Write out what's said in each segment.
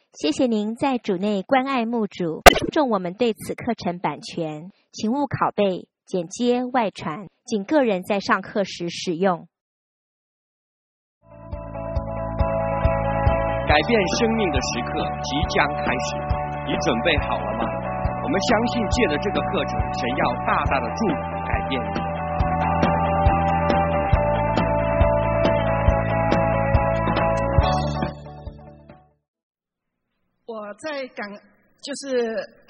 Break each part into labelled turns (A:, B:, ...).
A: 谢谢您在主内关爱牧主，尊重我们对此课程版权，请勿拷贝、剪接、外传，仅个人在上课时使用。
B: 改变生命的时刻即将开始，你准备好了吗？我们相信借着这个课程，神要大大的祝福改变你。
C: 我在就是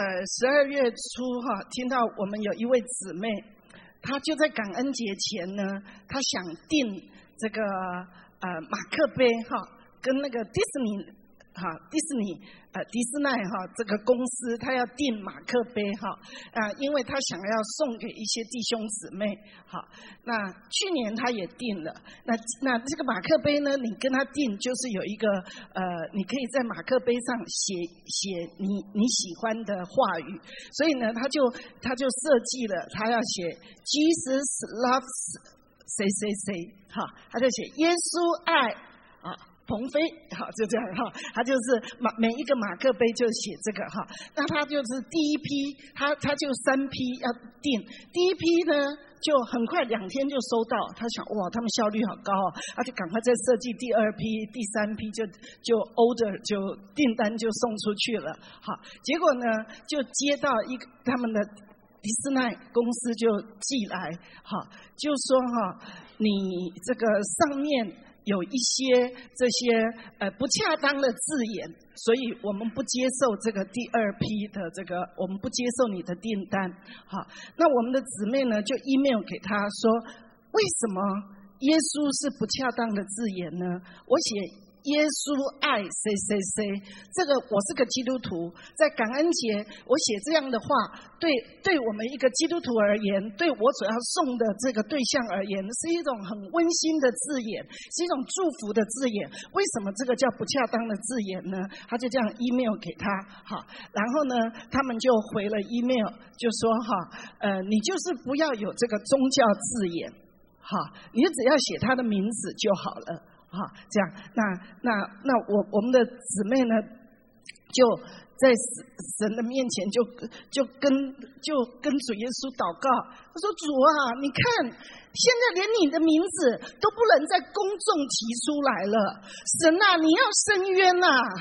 C: 12月初听到我们有一位姊妹，她就在感恩节前呢，她想订这个马克杯跟那个迪士尼迪士尼这个公司，他要订马克杯因为他想要送给一些弟兄姊妹那去年他也订了，那这个马克杯呢，你跟他订就是有一个你可以在马克杯上写你喜欢的话语，所以呢他就设计了，他要写 Jesus loves 谁谁谁他就写耶稣爱鹏飞就这样他就是每一个马克杯就写这个那他就是第一批，他就3批要订，第一批呢就很快2天就收到，他想哇他们效率好高他就赶快再设计第2批、第3批就 order 就订单就送出去了结果呢就接到他们的迪士尼公司就寄来就说你这个上面有一些这些不恰当的字眼，所以我们不接受这个第2批的这个，我们不接受你的订单那我们的姊妹呢就 email 给他说，为什么耶稣是不恰当的字眼呢？我写耶稣爱谁谁谁，这个我是个基督徒，在感恩节我写这样的话，对我们一个基督徒而言，对我所要送的这个对象而言，是一种很温馨的字眼，是一种祝福的字眼。为什么这个叫不恰当的字眼呢？他就这样 email 给他然后呢他们就回了 email 就说你就是不要有这个宗教字眼你只要写他的名字就好了这样，那我们的姊妹呢，就在神的面前就跟主耶稣祷告，他说主你看现在连你的名字都不能在公众提出来了，神你要伸冤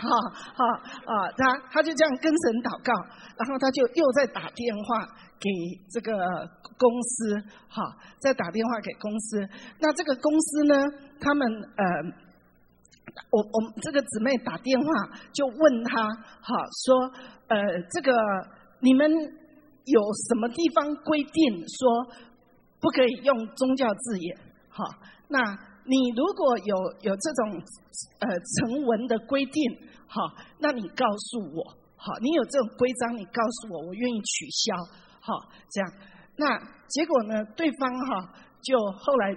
C: 他就这样跟神祷告，然后他就又在打电话给这个公司再打电话给公司，那这个公司呢他们我们这个姊妹打电话就问他说这个你们有什么地方规定说不可以用宗教字眼那你如果有这种成文的规定那你告诉我你有这种规章你告诉我，我愿意取消这样，那结果呢对方就后来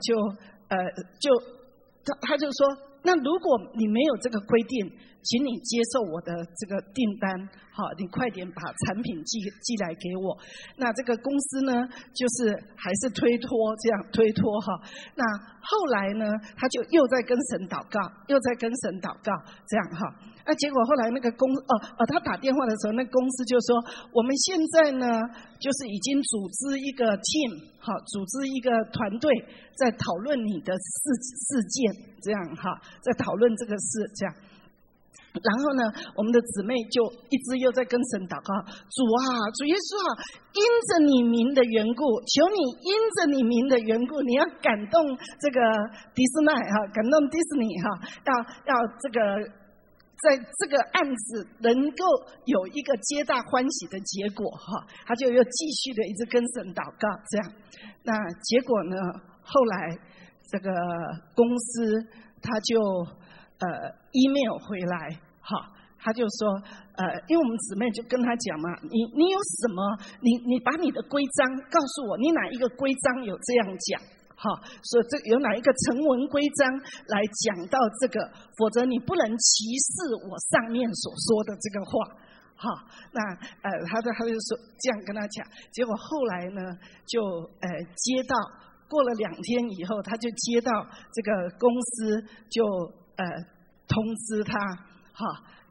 C: 他就说，那如果你没有这个规定，请你接受我的这个订单你快点把产品寄来给我。那这个公司呢就是还是推脱这样推脱那后来呢他就又在跟神祷告这样那结果后来那个他打电话的时候，那公司就说我们现在呢就是已经组织一个 team 组织一个团队在讨论你的事件这样在讨论这个事这样。然后呢我们的姊妹就一直又在跟神祷告，主耶稣因着你名的缘故，求你因着你名的缘故，你要感动这个迪士尼感动迪士尼要这个在这个案子能够有一个皆大欢喜的结果他就又继续的一直跟神祷告这样。那结果呢后来这个公司他就email 回来他就说因为我们姊妹就跟他讲嘛，你有什么你把你的规章告诉我，你哪一个规章有这样讲所以这有哪一个成文规章来讲到这个，否则你不能歧视我上面所说的这个话那他就说这样跟他讲，结果后来呢就接到过了2天以后，他就接到这个公司就通知他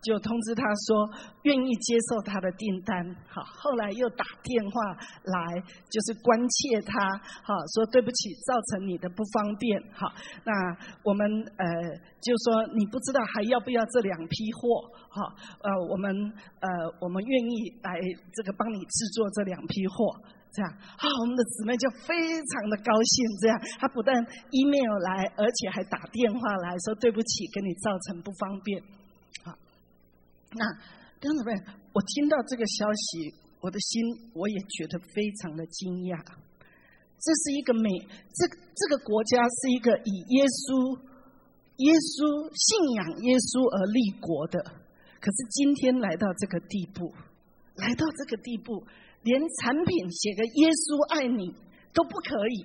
C: 就通知他说愿意接受他的订单。好，后来又打电话来，就是关切他，好，说对不起，造成你的不方便。好，那我们就说你不知道还要不要这2批货？好，我们愿意来这个帮你制作这2批货。这样我们的姊妹就非常的高兴。这样，她不但 email 来，而且还打电话来说对不起，给你造成不方便。好，那弟兄姊妹，我听到这个消息，我的心我也觉得非常的惊讶。这是一个这个国家是一个以耶稣信仰耶稣而立国的，可是今天来到这个地步，连产品写个耶稣爱你都不可以，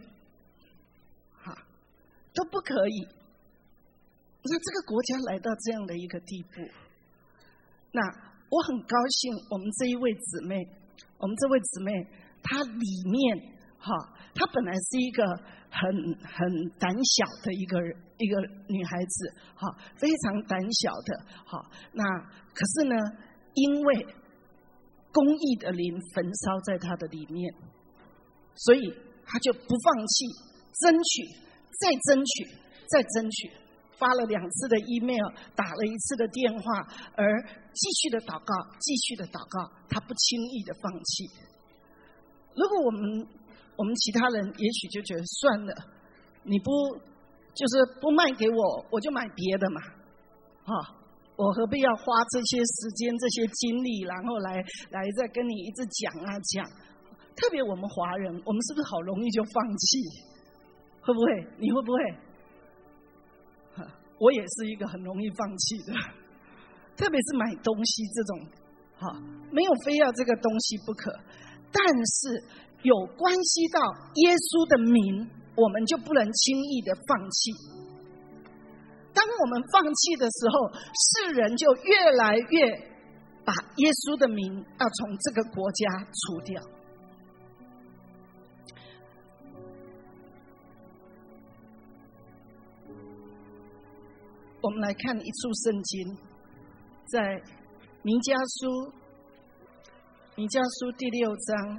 C: 都不可以。那这个国家来到这样的一个地步，那我很高兴，我们这位姊妹，她里面她本来是一个很胆小的一个女孩子，非常胆小的，那可是呢，因为公义的灵焚烧在他的里面，所以他就不放弃，争取，再争取，发了2次的 email， 打了1次的电话，而继续的祷告，他不轻易的放弃。如果我们其他人也许就觉得算了，你就是不卖给我，我就买别的嘛，我何必要花这些时间、这些精力，然后来再跟你一直讲。特别我们华人，我们是不是好容易就放弃？会不会？你会不会？我也是一个很容易放弃的，特别是买东西这种，没有非要这个东西不可，但是有关系到耶稣的名，我们就不能轻易的放弃。当我们放弃的时候，世人就越来越把耶稣的名要从这个国家除掉。我们来看一处圣经，在弥迦书第6章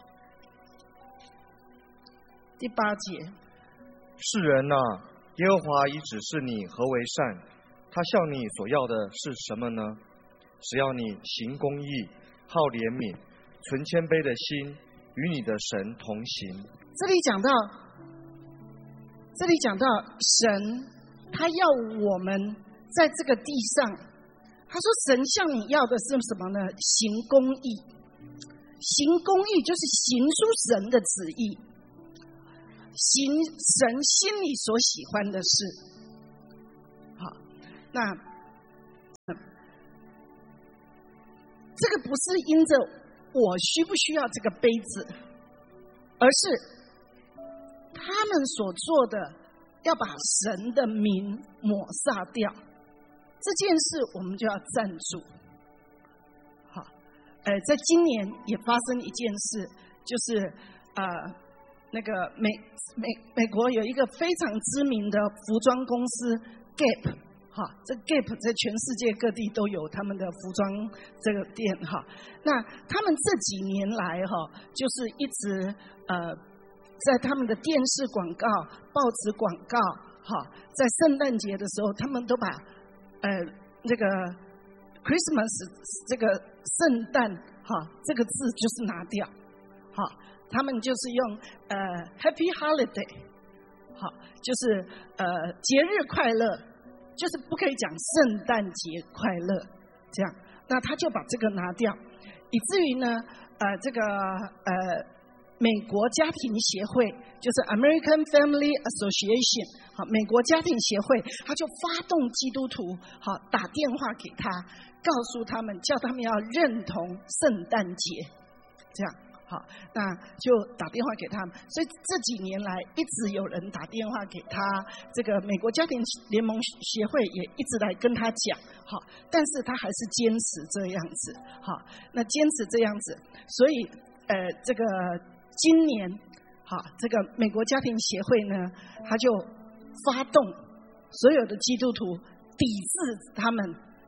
C: 第8节。
D: 世人啊，耶和华已指示你何为善，他向你所要的是什么呢？只要你行公义，好怜悯，存谦卑的心，与你的神同行。
C: 这里讲到神，他要我们在这个地上，他说神向你要的是什么呢？行公义。行公义就是行出神的旨意，行神心里所喜欢的事。好，那这个不是因着我需不需要这个杯子，而是他们所做的要把神的名抹煞掉，这件事我们就要站住。好，在今年也发生一件事，就是那个美国有一个非常知名的服装公司 Gap， 这 Gap 在全世界各地都有他们的服装这个店，那他们这几年来就是一直在他们的电视广告、报纸广告，在圣诞节的时候，他们都把那个 Christmas 这个圣诞这个字就是拿掉，他们就是用Happy Holiday， 就是节日快乐，就是不可以讲圣诞节快乐这样。那他就把这个拿掉，以至于呢这个美国家庭协会，就是 American Family Association， 美国家庭协会，他就发动基督徒打电话给他，告诉他们，叫他们要认同圣诞节，这样。好，那就打电话给他们，所以这几年来一直有人打电话给他，这个美国家庭联盟协会也一直来跟他讲，好，但是他还是坚持这样子，好，那坚持这样子，所以这个今年，好，这个美国家庭协会呢，他就发动所有的基督徒抵制他们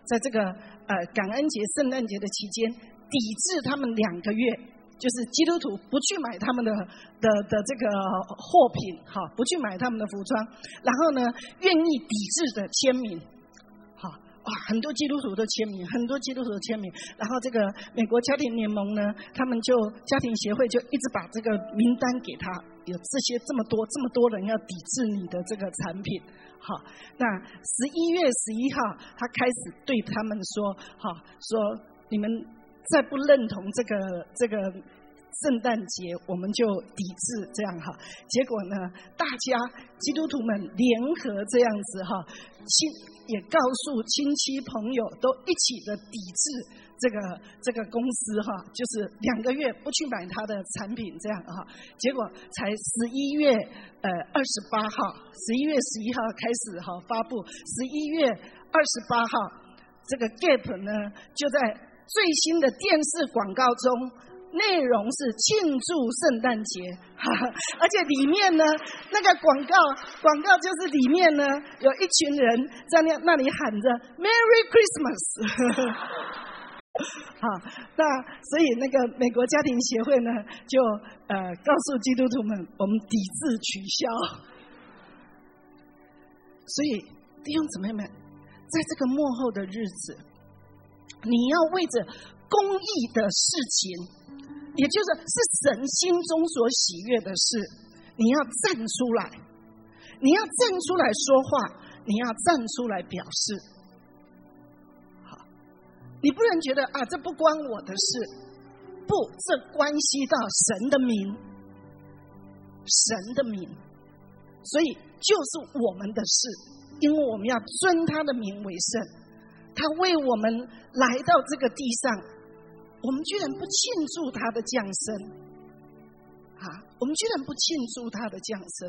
C: 在这个感恩节、圣诞节的期间，抵制他们2个月，就是基督徒不去买他们的这个货品，哈，不去买他们的服装，然后呢，愿意抵制的签名，好。哇，很多基督徒都签名，很多基督徒都签名。然后这个美国家庭联盟呢，他们就家庭协会就一直把这个名单给他，有这么多人要抵制你的这个产品。好，那11月11号，他开始对他们说，好，说你们再不认同这个圣诞节，我们就抵制这样哈。结果呢，大家基督徒们联合这样子哈，也告诉亲戚朋友都一起的抵制这个公司哈，就是2个月不去买他的产品这样哈。结果才11月28号，11月11号开始哈发布，11月28号，这个 Gap 呢就在最新的电视广告中。内容是庆祝圣诞节，而且里面呢，那个广告就是里面呢有一群人在那里喊着 Merry Christmas， 好，那所以那个美国家庭协会呢就告诉基督徒们，我们抵制取消。所以弟兄姊妹们，在这个末后的日子，你要为着公义的事情。也就是神心中所喜悦的事，你要站出来，你要站出来说话，你要站出来表示。好，你不能觉得啊，这不关我的事，不，这关系到神的名，神的名，所以就是我们的事，因为我们要尊他的名为圣，他为我们来到这个地上。我们居然不庆祝他的降生，我们居然不庆祝他的降生，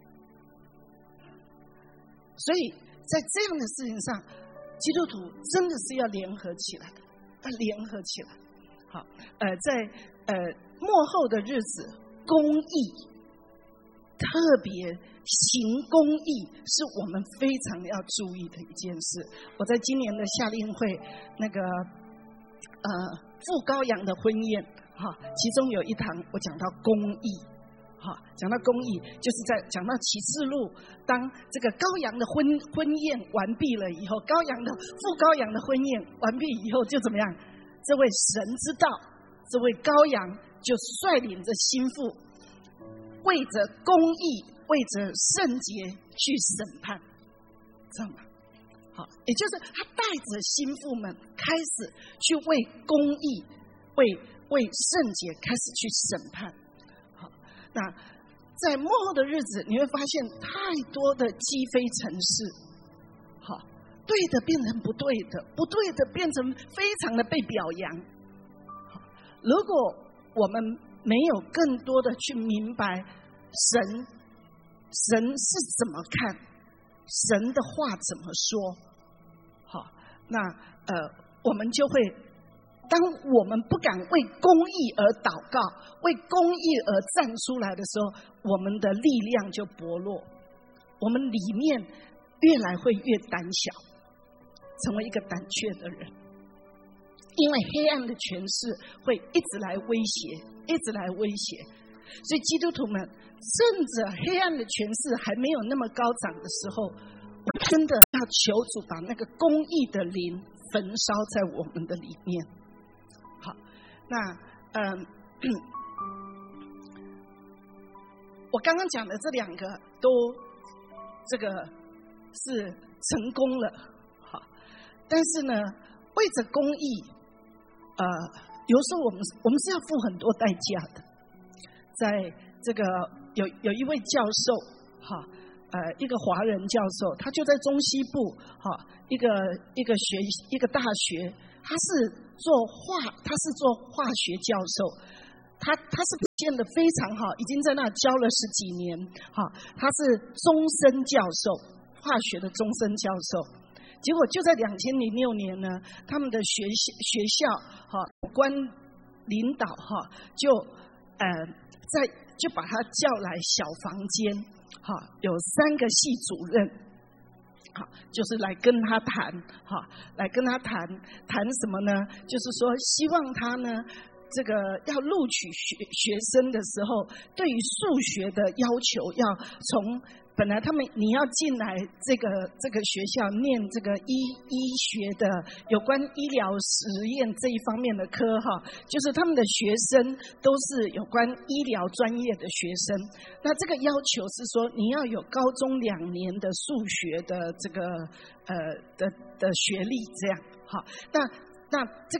C: 所以在这样的事情上，基督徒真的是要联合起来，要联合起来。好，在末后的日子，公义，特别行公义，是我们非常要注意的一件事。我在今年的夏令会那个赴羔羊的婚宴，其中有一堂我讲到公义，讲到公义，就是在讲到启示录，当这个羔羊的婚宴完毕了以后，赴羔羊的婚宴完毕以后，就怎么样？这位神之道，这位羔羊就率领着心腹，为着公义，为着圣洁去审判，知道吗？也就是他带着心腹们开始去为公义、为圣洁开始去审判。好，那在末后的日子，你会发现太多的积非成是，好，对的变成不对的，不对的变成非常的被表扬。如果我们没有更多的去明白神是怎么看，神的话怎么说。好，那我们就会，当我们不敢为公义而祷告，为公义而站出来的时候，我们的力量就薄弱，我们里面越来会越胆小，成为一个胆怯的人。因为黑暗的权势会一直来威胁，一直来威胁，所以基督徒们趁着黑暗的权势还没有那么高涨的时候，真的要求主把那个公义的灵焚烧在我们的里面。好，那我刚刚讲的这2个都这个是成功了，好，但是呢，为着公义，有时候我们是要付很多代价的。在这个有一位教授，一个华人教授，他就在中西部，一个大学，他是做化学教授，他是表现得非常好，已经在那教了10几年，他是终身教授，化学的终身教授。结果就在2006年呢，他们的学校有关领导就把他叫来小房间，有3个系主任， 好，就是来跟他谈，好，来跟他谈什么呢？就是说，希望他呢，这个要录取学生的时候，对于数学的要求要从本来你要进来这个学校念这个医学的有关医疗实验这一方面的科哈，就是他们的学生都是有关医疗专业的学生。那这个要求是说，你要有高中2年的数学的这个的学历这样。好，那这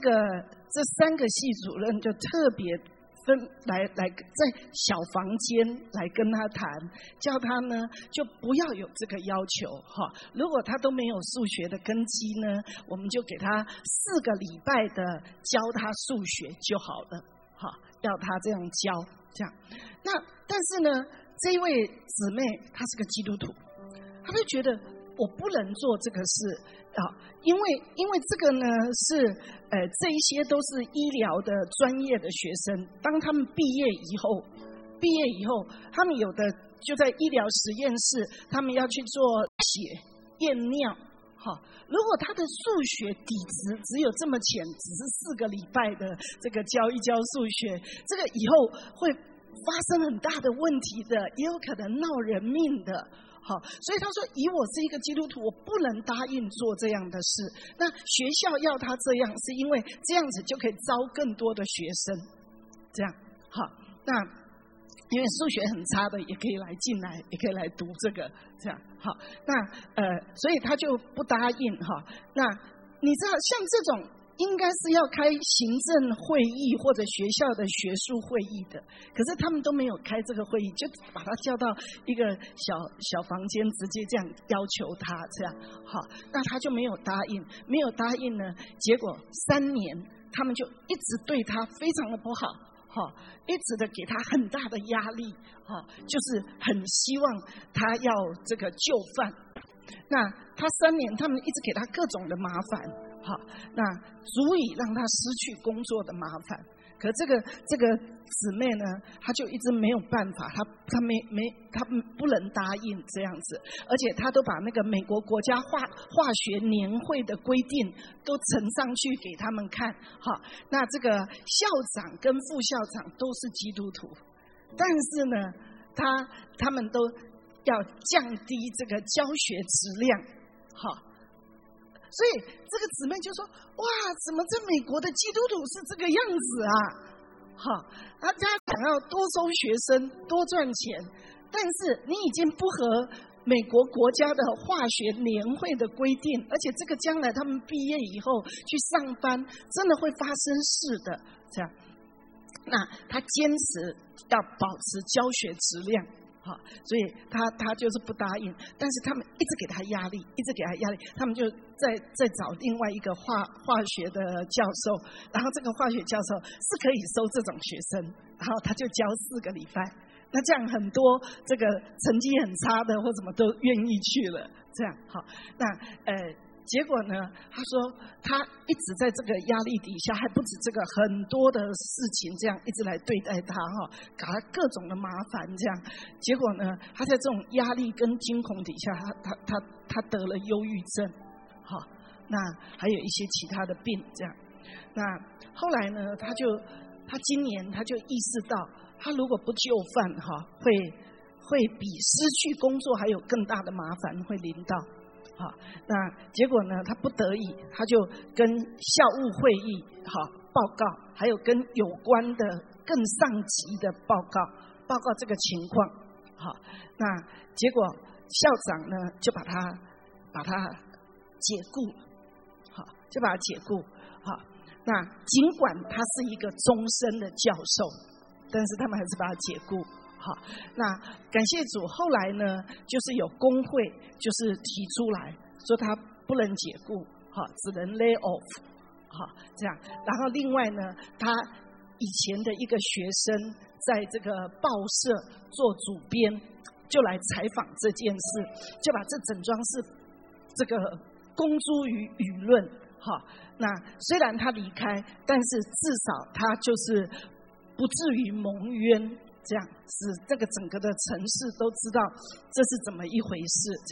C: 3个系主任就特别来在小房间来跟他谈，叫他呢就不要有这个要求哈。如果他都没有数学的根基呢，我们就给他4个礼拜的教他数学就好了，哈，要他这样教这样。那但是呢，这一位姊妹她是个基督徒，她就觉得我不能做这个事啊，因为这个呢是这一些都是医疗的专业的学生，当他们毕业以后，他们有的就在医疗实验室，他们要去做血验尿。好，如果他的数学底子只有这么浅，只是4个礼拜的这个教一教数学，这个以后会发生很大的问题的，也有可能闹人命的。好，所以他说，以我是一个基督徒，我不能答应做这样的事。那学校要他这样，是因为这样子就可以招更多的学生。这样，好，那因为数学很差的也可以来进来，也可以来读这个，这样好。那所以他就不答应哈。那你知道，像这种应该是要开行政会议或者学校的学术会议的，可是他们都没有开这个会议，就把他叫到一个小房间，直接这样要求他这样。好，那他就没有答应，没有答应呢，结果3年他们就一直对他非常的不好，哈，一直的给他很大的压力，哈，就是很希望他要这个就范。那他3年，他们一直给他各种的麻烦，好，那足以让他失去工作的麻烦。可这个姊妹呢，她就一直没有办法，她不能答应这样子，而且她都把那个美国国家化学年会的规定都呈上去给他们看，好，那这个校长跟副校长都是基督徒，但是呢，他们都要降低这个教学质量，好。所以这个姊妹就说：“哇，怎么在美国的基督徒是这个样子啊？好，他想要多收学生，多赚钱，但是你已经不合美国国家的化学年会的规定，而且这个将来他们毕业以后去上班，真的会发生事的。这样，那他坚持要保持教学质量。”好，所以他就是不答应，但是他们一直给他压力，他们就再找另外一个化学的教授，然后这个化学教授是可以收这种学生，然后他就教4个礼拜，那这样很多这个成绩很差的或怎么都愿意去了，这样好，那结果呢？他说他一直在这个压力底下，还不止这个，很多的事情这样一直来对待他哈，搞他各种的麻烦这样。结果呢，他在这种压力跟惊恐底下，他得了忧郁症，好，那还有一些其他的病这样。那后来呢，他今年他就意识到，他如果不就范哈，会比失去工作还有更大的麻烦会临到。好，那结果呢？他不得已，他就跟校务会议好报告，还有跟有关的更上级的报告这个情况。好，那结果校长呢就把他解雇了。好，就把他解雇。好，那尽管他是一个终身的教授，但是他们还是把他解雇。好，那感谢主，后来呢，就是有工会就是提出来说他不能解雇，好，只能 lay off， 好，这样。然后另外呢，他以前的一个学生在这个报社做主编，就来采访这件事，就把这整桩事这个公诸于舆论，好，那虽然他离开，但是至少他就是不至于蒙冤。这样使这个整个的城市都知道这是怎么一回事，这样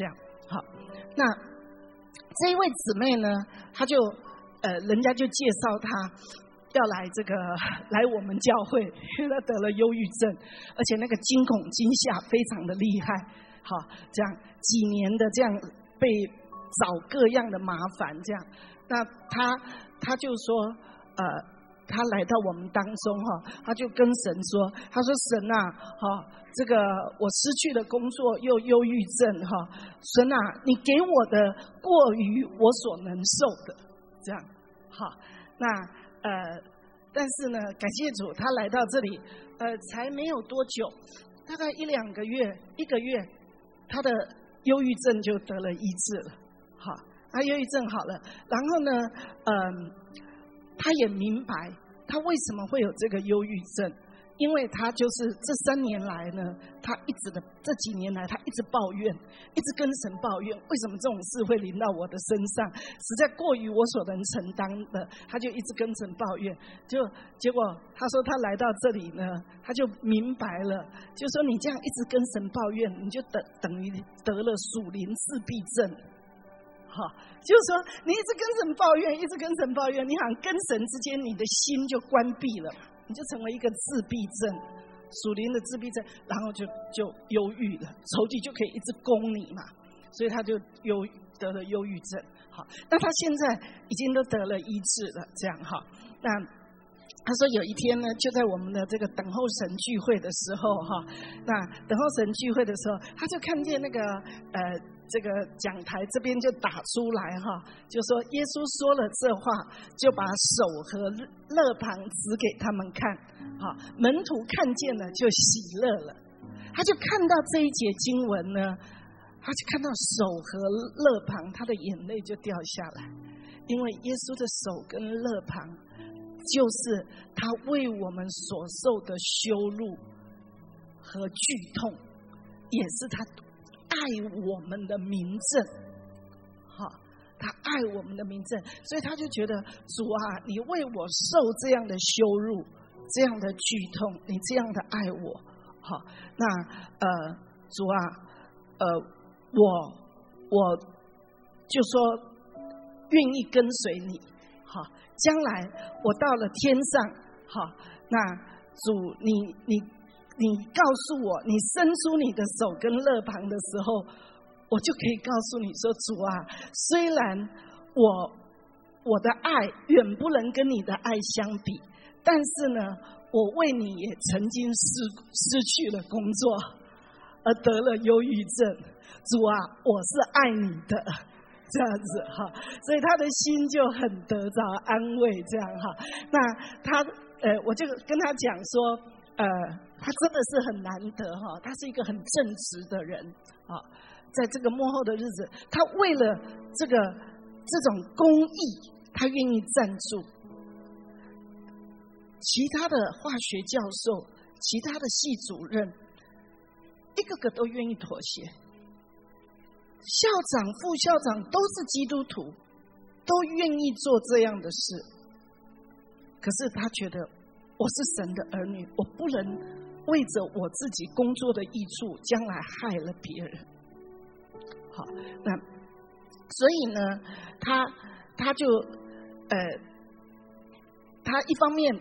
C: 好，那这一位姊妹呢，她就人家就介绍她要来我们教会，因为她得了忧郁症，而且那个惊恐惊吓非常的厉害。好，这样几年的这样被找各样的麻烦，这样，那他就说他来到我们当中他就跟神说，他说神啊，这个我失去了工作又忧郁症神啊，你给我的过于我所能受的，这样好，那但是呢，感谢主，他来到这里才没有多久，大概1-2个月，1个月，他的忧郁症就得了医治了。好，他忧郁症好了，然后呢，他也明白他为什么会有这个忧郁症，因为他就是这3年来呢，他这几年来他一直抱怨，一直跟神抱怨，为什么这种事会临到我的身上，实在过于我所能承担的，他就一直跟神抱怨，结果他说他来到这里呢，他就明白了，就说你这样一直跟神抱怨，你就等于得了属灵自闭症。好，就是说你一直跟神抱怨，一直跟神抱怨，你好像跟神之间你的心就关闭了，你就成为一个自闭症，属灵的自闭症，然后就忧郁了，仇敌就可以一直攻你嘛，所以他就得了忧郁症。好，那他现在已经都得了医治了，这样哈。那他说有一天呢，就在我们的这个等候神聚会的时候那等候神聚会的时候，他就看见那个这个讲台这边就打出来就说耶稣说了这话，就把手和肋旁指给他们看，门徒看见了就喜乐了。他就看到这一节经文呢，他就看到手和肋旁，他的眼泪就掉下来，因为耶稣的手跟肋旁就是他为我们所受的羞辱和剧痛，也是他爱我们的明证。他爱我们的明证，所以他就觉得主啊，你为我受这样的羞辱，这样的剧痛，你这样的爱我。那主啊，我就说愿意跟随你。将来我到了天上，那主你告诉我，你伸出你的手跟肋旁的时候，我就可以告诉你说，主啊，虽然我的爱远不能跟你的爱相比，但是呢，我为你也曾经失去了工作，而得了忧郁症。主啊，我是爱你的。这样子所以他的心就很得着安慰，这样那他我就跟他讲说，他真的是很难得他是一个很正直的人在这个末后的日子，他为了这种公义，他愿意站住。其他的化学教授，其他的系主任，一个个都愿意妥协。校长、副校长都是基督徒，都愿意做这样的事。可是他觉得我是神的儿女，我不能为着我自己工作的益处，将来害了别人。好，那所以呢，他就他一方面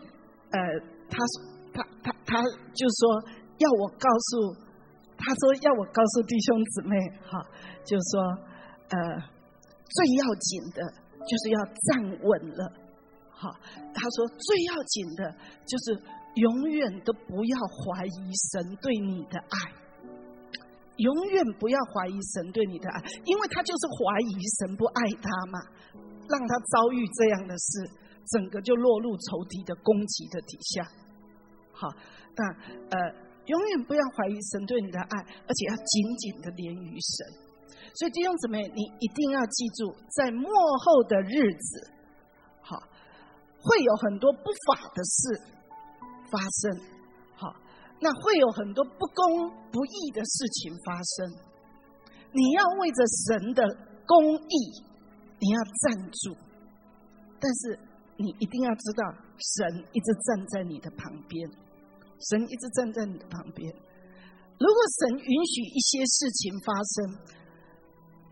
C: 他就说要我告诉。他说要我告诉弟兄姊妹就是说最要紧的就是要站稳了他说最要紧的就是永远都不要怀疑神对你的爱，永远不要怀疑神对你的爱，因为他就是怀疑神不爱他嘛，让他遭遇这样的事，整个就落入仇敌的攻击的底下。好，那永远不要怀疑神对你的爱，而且要紧紧的连于神。所以弟兄姊妹，你一定要记住，在末后的日子会有很多不法的事发生，那会有很多不公不义的事情发生。你要为着神的公义，你要站住，但是你一定要知道，神一直站在你的旁边，神一直站在你的旁边。如果神允许一些事情发生，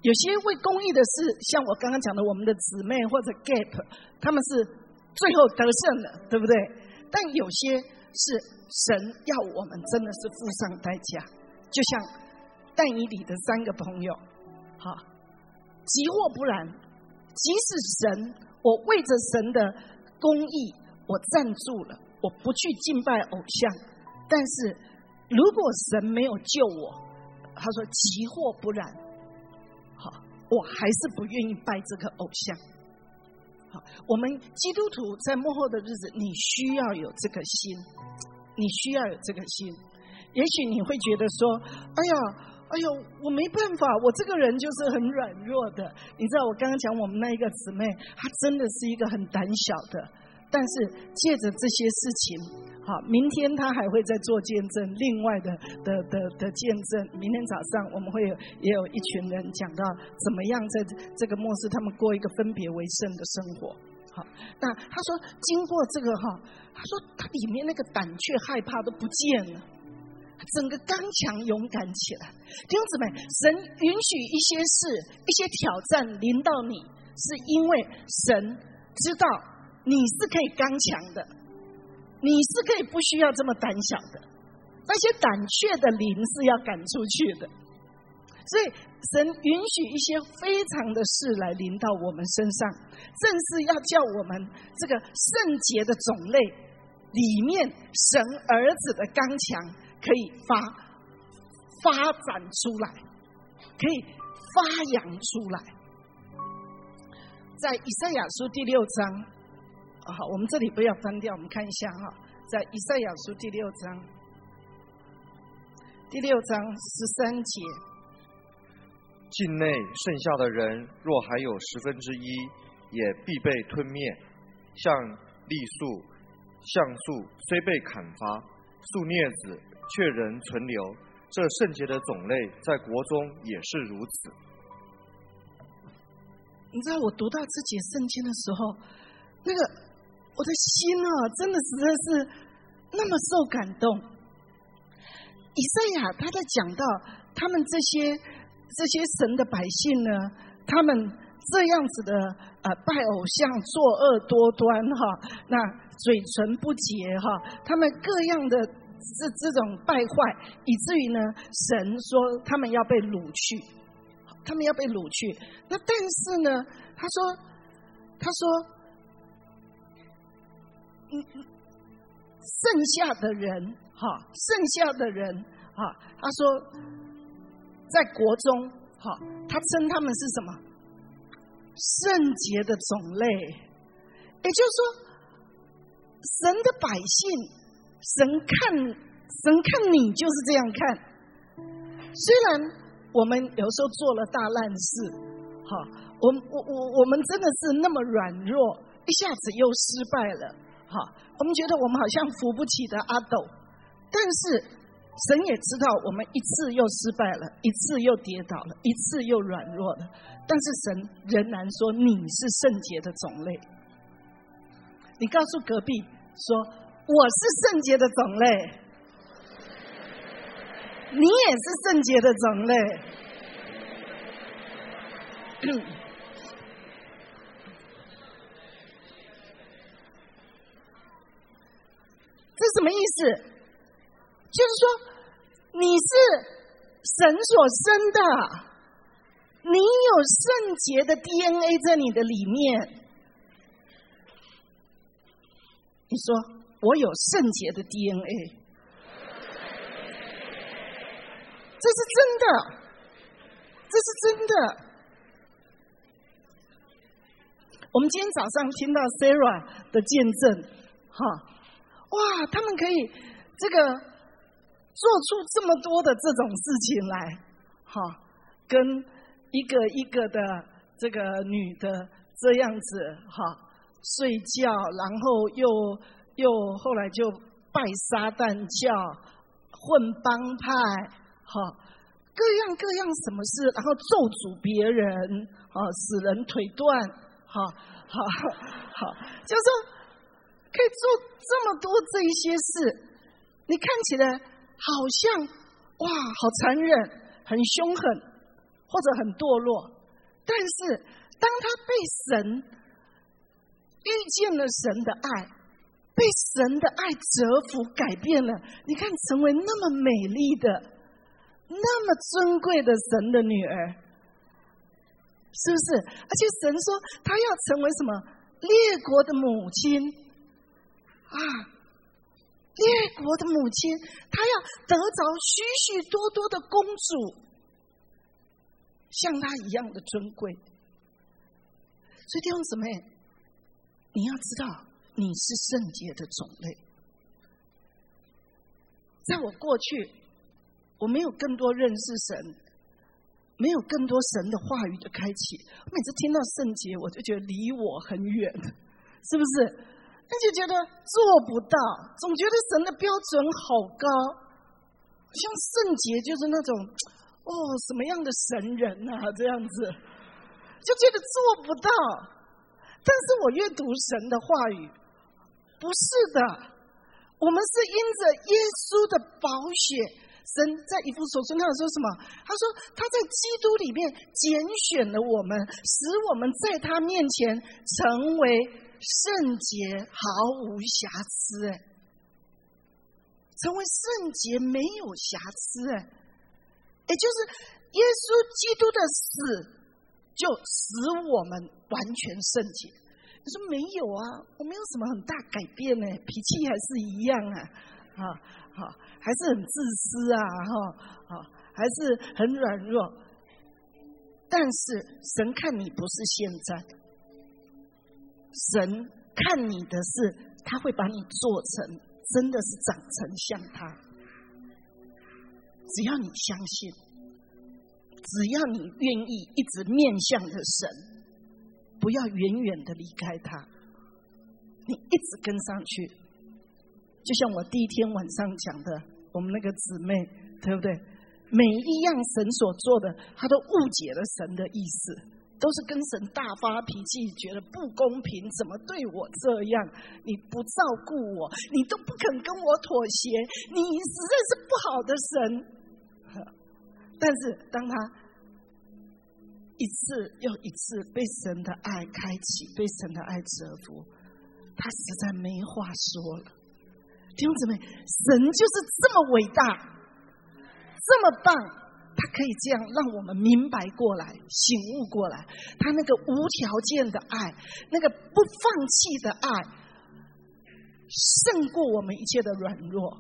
C: 有些为公义的事，像我刚刚讲的，我们的姊妹或者 Gap， 他们是最后得胜了，对不对？但有些是神要我们真的是付上代价，就像但以理的3个朋友，好，即或不然，即使神，我为着神的公义，我站住了，我不去敬拜偶像，但是如果神没有救我，他说即或不然，好，我还是不愿意拜这个偶像。好，我们基督徒在末后的日子，你需要有这个心，你需要有这个心。也许你会觉得说，哎呦，我没办法，我这个人就是很软弱的。你知道我刚刚讲我们那一个姊妹，她真的是一个很胆小的，但是借着这些事情，好，明天她还会再做见证，另外的见证。明天早上我们会也有一群人讲到怎么样在这个末世他们过一个分别为圣的生活。好，那她说经过这个她说她里面那个胆怯害怕都不见了。整个刚强勇敢起来。弟兄姊妹，神允许一些事一些挑战临到你，是因为神知道你是可以刚强的，你是可以不需要这么胆小的，那些胆怯的灵是要赶出去的。所以神允许一些非常的事来临到我们身上，正是要叫我们这个圣洁的种类里面，神儿子的刚强可以发展出来，可以发扬出来。在以赛亚书第6章，好，我们这里不要翻掉，我们看一下哈，在以赛亚书第6章13节，
D: 境内剩下的人若还有1/10，也必被吞灭。像栗树、橡树虽被砍伐，树镊子却仍存留，这圣洁的种类在国中也是如此。
C: 你知道我读到这节圣经的时候，那个我的心真的实在是那么受感动。以赛亚他在讲到他们这些神的百姓呢，他们这样子的拜偶像、作恶多端那嘴唇不洁他们各样的这种败坏，以至于呢，神说他们要被掳去，他们要被掳去。那但是呢，他说，剩下的人他说在国中他称他们是什么？圣洁的种类。也就是说，神的百姓，神看你就是这样看。虽然我们有时候做了大烂事，我们真的是那么软弱，一下子又失败了，我们觉得我们好像扶不起的阿斗，但是神也知道我们一次又失败了，一次又跌倒了，一次又软弱了，但是神仍然说你是圣洁的种类。你告诉隔壁说，我是圣洁的种类，你也是圣洁的种类。这什么意思？就是说你是神所生的，你有圣洁的 DNA 在你的里面。你说我有圣洁的 DNA， 这是真的，这是真的。我们今天早上听到 Sarah 的见证，哇，他们可以这个做出这么多的这种事情来，跟一个一个的这个女的这样子睡觉，然后又后来就拜撒旦教，混帮派，各样什么事，然后咒诅别人，使人腿断，就是说可以做这么多这一些事，你看起来好像哇，好残忍，很凶狠，或者很堕落。 但是当他被神遇见了神的爱，被神的爱折服改变了，你看成为那么美丽的那么尊贵的神的女儿，是不是？而且神说他要成为什么列国的母亲啊，列国的母亲，他要得着许许多多的公主像他一样的尊贵。所以弟兄姊妹，你要知道你是圣洁的种类。在我过去，我没有更多认识神，没有更多神的话语的开启，我每次听到圣洁我就觉得离我很远，是不是？那就觉得做不到，总觉得神的标准好高，像圣洁就是那种什么样的神人啊，这样子就觉得做不到。但是我阅读神的话语，不是的，我们是因着耶稣的宝血。神在以弗所书那说什么？他说他在基督里面拣选了我们，使我们在他面前成为圣洁，毫无瑕疵。成为圣洁没有瑕疵，也就是耶稣基督的死就使我们完全圣洁。你说没有啊，我没有什么很大改变呢，脾气还是一样啊，还是很自私啊，还是很软弱。但是神看你不是现在，神看你的是他会把你做成真的是长成像他。只要你相信，只要你愿意一直面向着神，不要远远的离开他，你一直跟上去。就像我第一天晚上讲的，我们那个姊妹，对不对？每一样神所做的，他都误解了神的意思，都是跟神大发脾气，觉得不公平，怎么对我这样？你不照顾我，你都不肯跟我妥协，你实在是不好的神。但是当他一次又一次被神的爱开启，被神的爱折服，他实在没话说了。弟兄姊妹，神就是这么伟大，这么棒，他可以这样让我们明白过来，醒悟过来，他那个无条件的爱，那个不放弃的爱，胜过我们一切的软弱，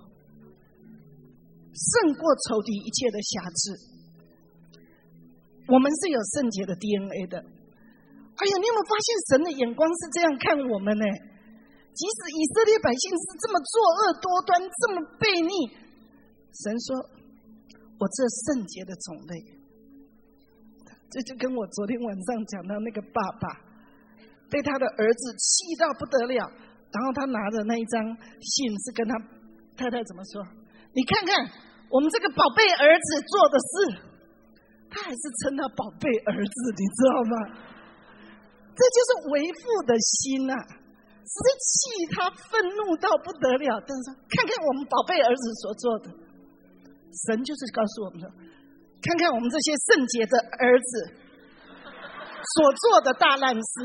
C: 胜过仇敌一切的辖制。我们是有圣洁的 DNA 的。哎呀，你有没有发现神的眼光是这样看我们呢？即使以色列百姓是这么作恶多端，这么悖逆，神说我这圣洁的种类。这就跟我昨天晚上讲到那个爸爸被他的儿子气到不得了，然后他拿着那一张信是跟他太太怎么说，你看看我们这个宝贝儿子做的事，他还是称他宝贝儿子，你知道吗？这就是为父的心啊，实在气他愤怒到不得了。但是看看我们宝贝儿子所做的，神就是告诉我们说，看看我们这些圣洁的儿子所做的大烂事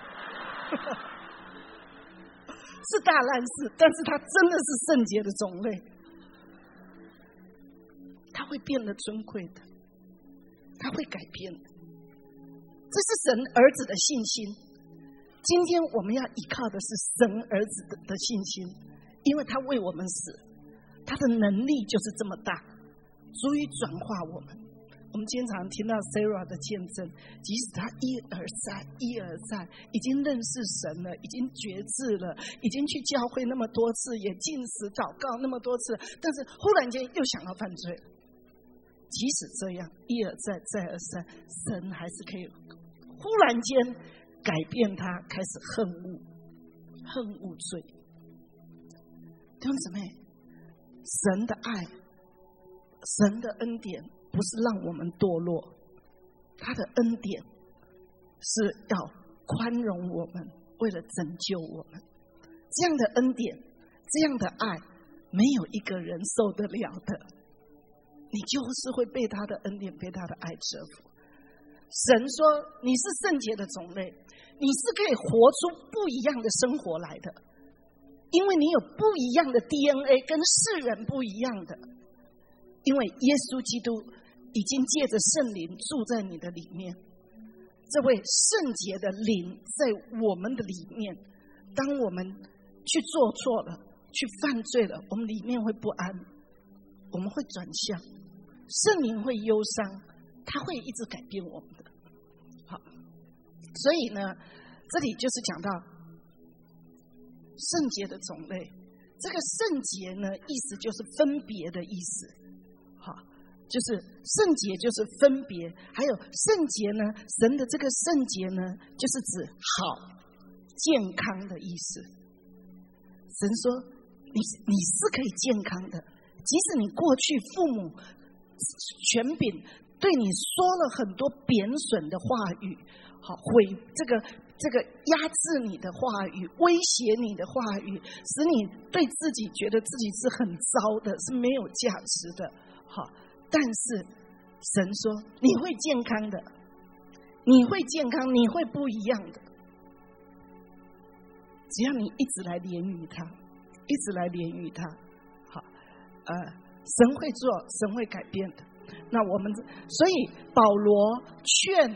C: 是大烂事，但是他真的是圣洁的种类，他会变得尊贵的，他会改变的。这是神儿子的信心。今天我们要依靠的是神儿子的信心，因为他为我们死，他的能力就是这么大，足以转化我们。我们经常听到 Sarah 的见证，即使他一而再已经认识神了，已经觉知了，已经去教会那么多次，也禁食祷告那么多次，但是忽然间又想要犯罪。即使这样一而再再而三，神还是可以忽然间改变他，开始恨恶罪。弟兄姊妹，神的爱，神的恩典不是让我们堕落，他的恩典是要宽容我们，为了拯救我们。这样的恩典，这样的爱，没有一个人受得了的。你就是会被他的恩典，被他的爱折服。 神说你是圣洁的种类，你是可以活出不一样的生活来的，因为你有不一样的 DNA， 跟世人不一样的，因为耶稣基督已经借着圣灵住在你的里面，这位圣洁的灵在我们的里面，当我们去做错了，去犯罪了，我们里面会不安，我们会转向，圣灵会忧伤，他会一直改变我们的。好，所以呢，这里就是讲到圣洁的种类。这个圣洁呢，意思就是分别的意思。好，就是圣洁就是分别，还有圣洁呢，神的这个圣洁呢，就是指好、健康的意思。神说你是可以健康的，即使你过去父母权柄对你说了很多贬损的话语，好，这个压制你的话语，威胁你的话语，使你对自己觉得自己是很糟的，是没有价值的。好，但是神说你会健康的，你会健康，你会不一样的。只要你一直来怜悯他，一直来怜悯他，好，神会做，神会改变的。那我们所以保罗劝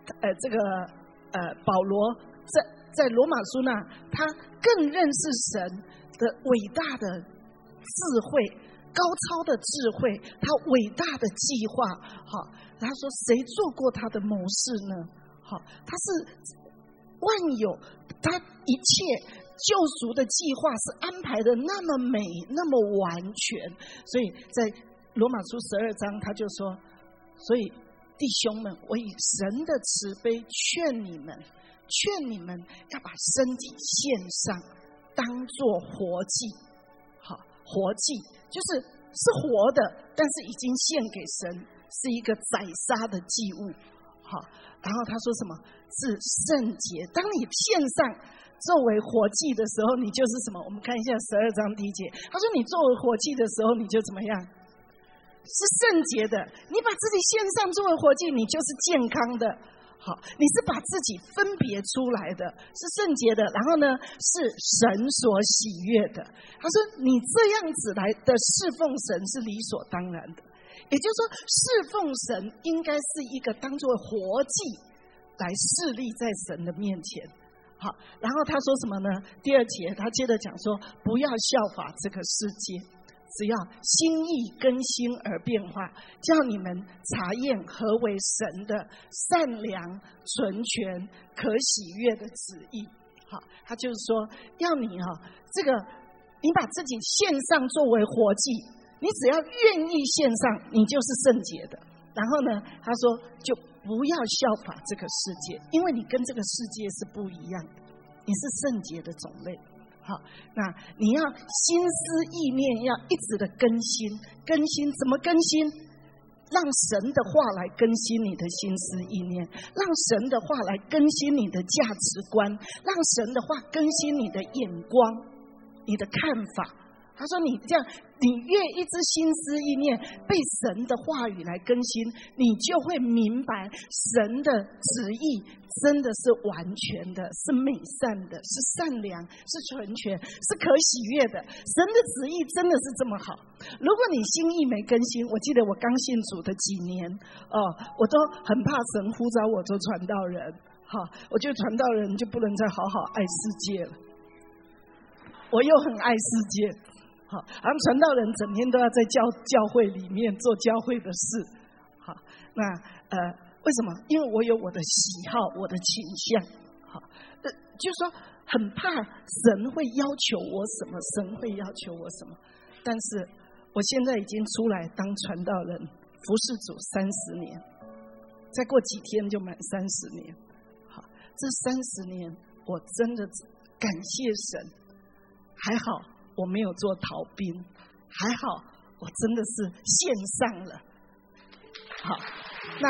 C: 保罗在罗马书那，他更认识神的伟大的智慧，高超的智慧，他伟大的计划。好，他说谁做过他的谋士呢？好，他是万有，他一切救赎的计划是安排的那么美，那么完全。所以在罗马书12章他就说，所以弟兄们，我以神的慈悲劝你们要把身体献上，当作活祭。好，活祭就是活的，但是已经献给神，是一个宰杀的祭物。好，然后他说什么？是圣洁。当你献上作为活祭的时候，你就是什么？我们看一下12章第1节，他说你作为活祭的时候，你就怎么样？是圣洁的。你把自己献上作为活祭，你就是健康的。好，你是把自己分别出来的，是圣洁的，然后呢是神所喜悦的。他说你这样子来的侍奉神是理所当然的，也就是说侍奉神应该是一个当作活祭来侍立在神的面前。好，然后他说什么呢？第2节他接着讲说，不要效法这个世界，只要心意更新而变化，叫你们查验何为神的善良、纯全、可喜悦的旨意。好，他就是说要你这个你把自己献上作为活祭，你只要愿意献上，你就是圣洁的。然后呢，他说就不要效法这个世界，因为你跟这个世界是不一样的，你是圣洁的种类。好，那你要心思意念要一直的更新，怎么更新？让神的话来更新你的心思意念，让神的话来更新你的价值观，让神的话更新你的眼光、你的看法。他说你这样，你越一直心思意念被神的话语来更新，你就会明白神的旨意真的是完全的，是美善的，是善良，是纯全，是可喜悦的。神的旨意真的是这么好。如果你心意没更新，我记得我刚信主的几年我都很怕神呼召我做传道人。好，我觉得传道人就不能再好好爱世界了，我又很爱世界。好，好像传道人整天都要在教会里面做教会的事。好，那为什么？因为我有我的喜好，我的倾向。好，就是说很怕神会要求我什么，神会要求我什么。但是我现在已经出来当传道人，服侍主30年，再过几天就满30年。好，这30年我真的感谢神，还好我没有做逃兵，还好我真的是献上了。好，那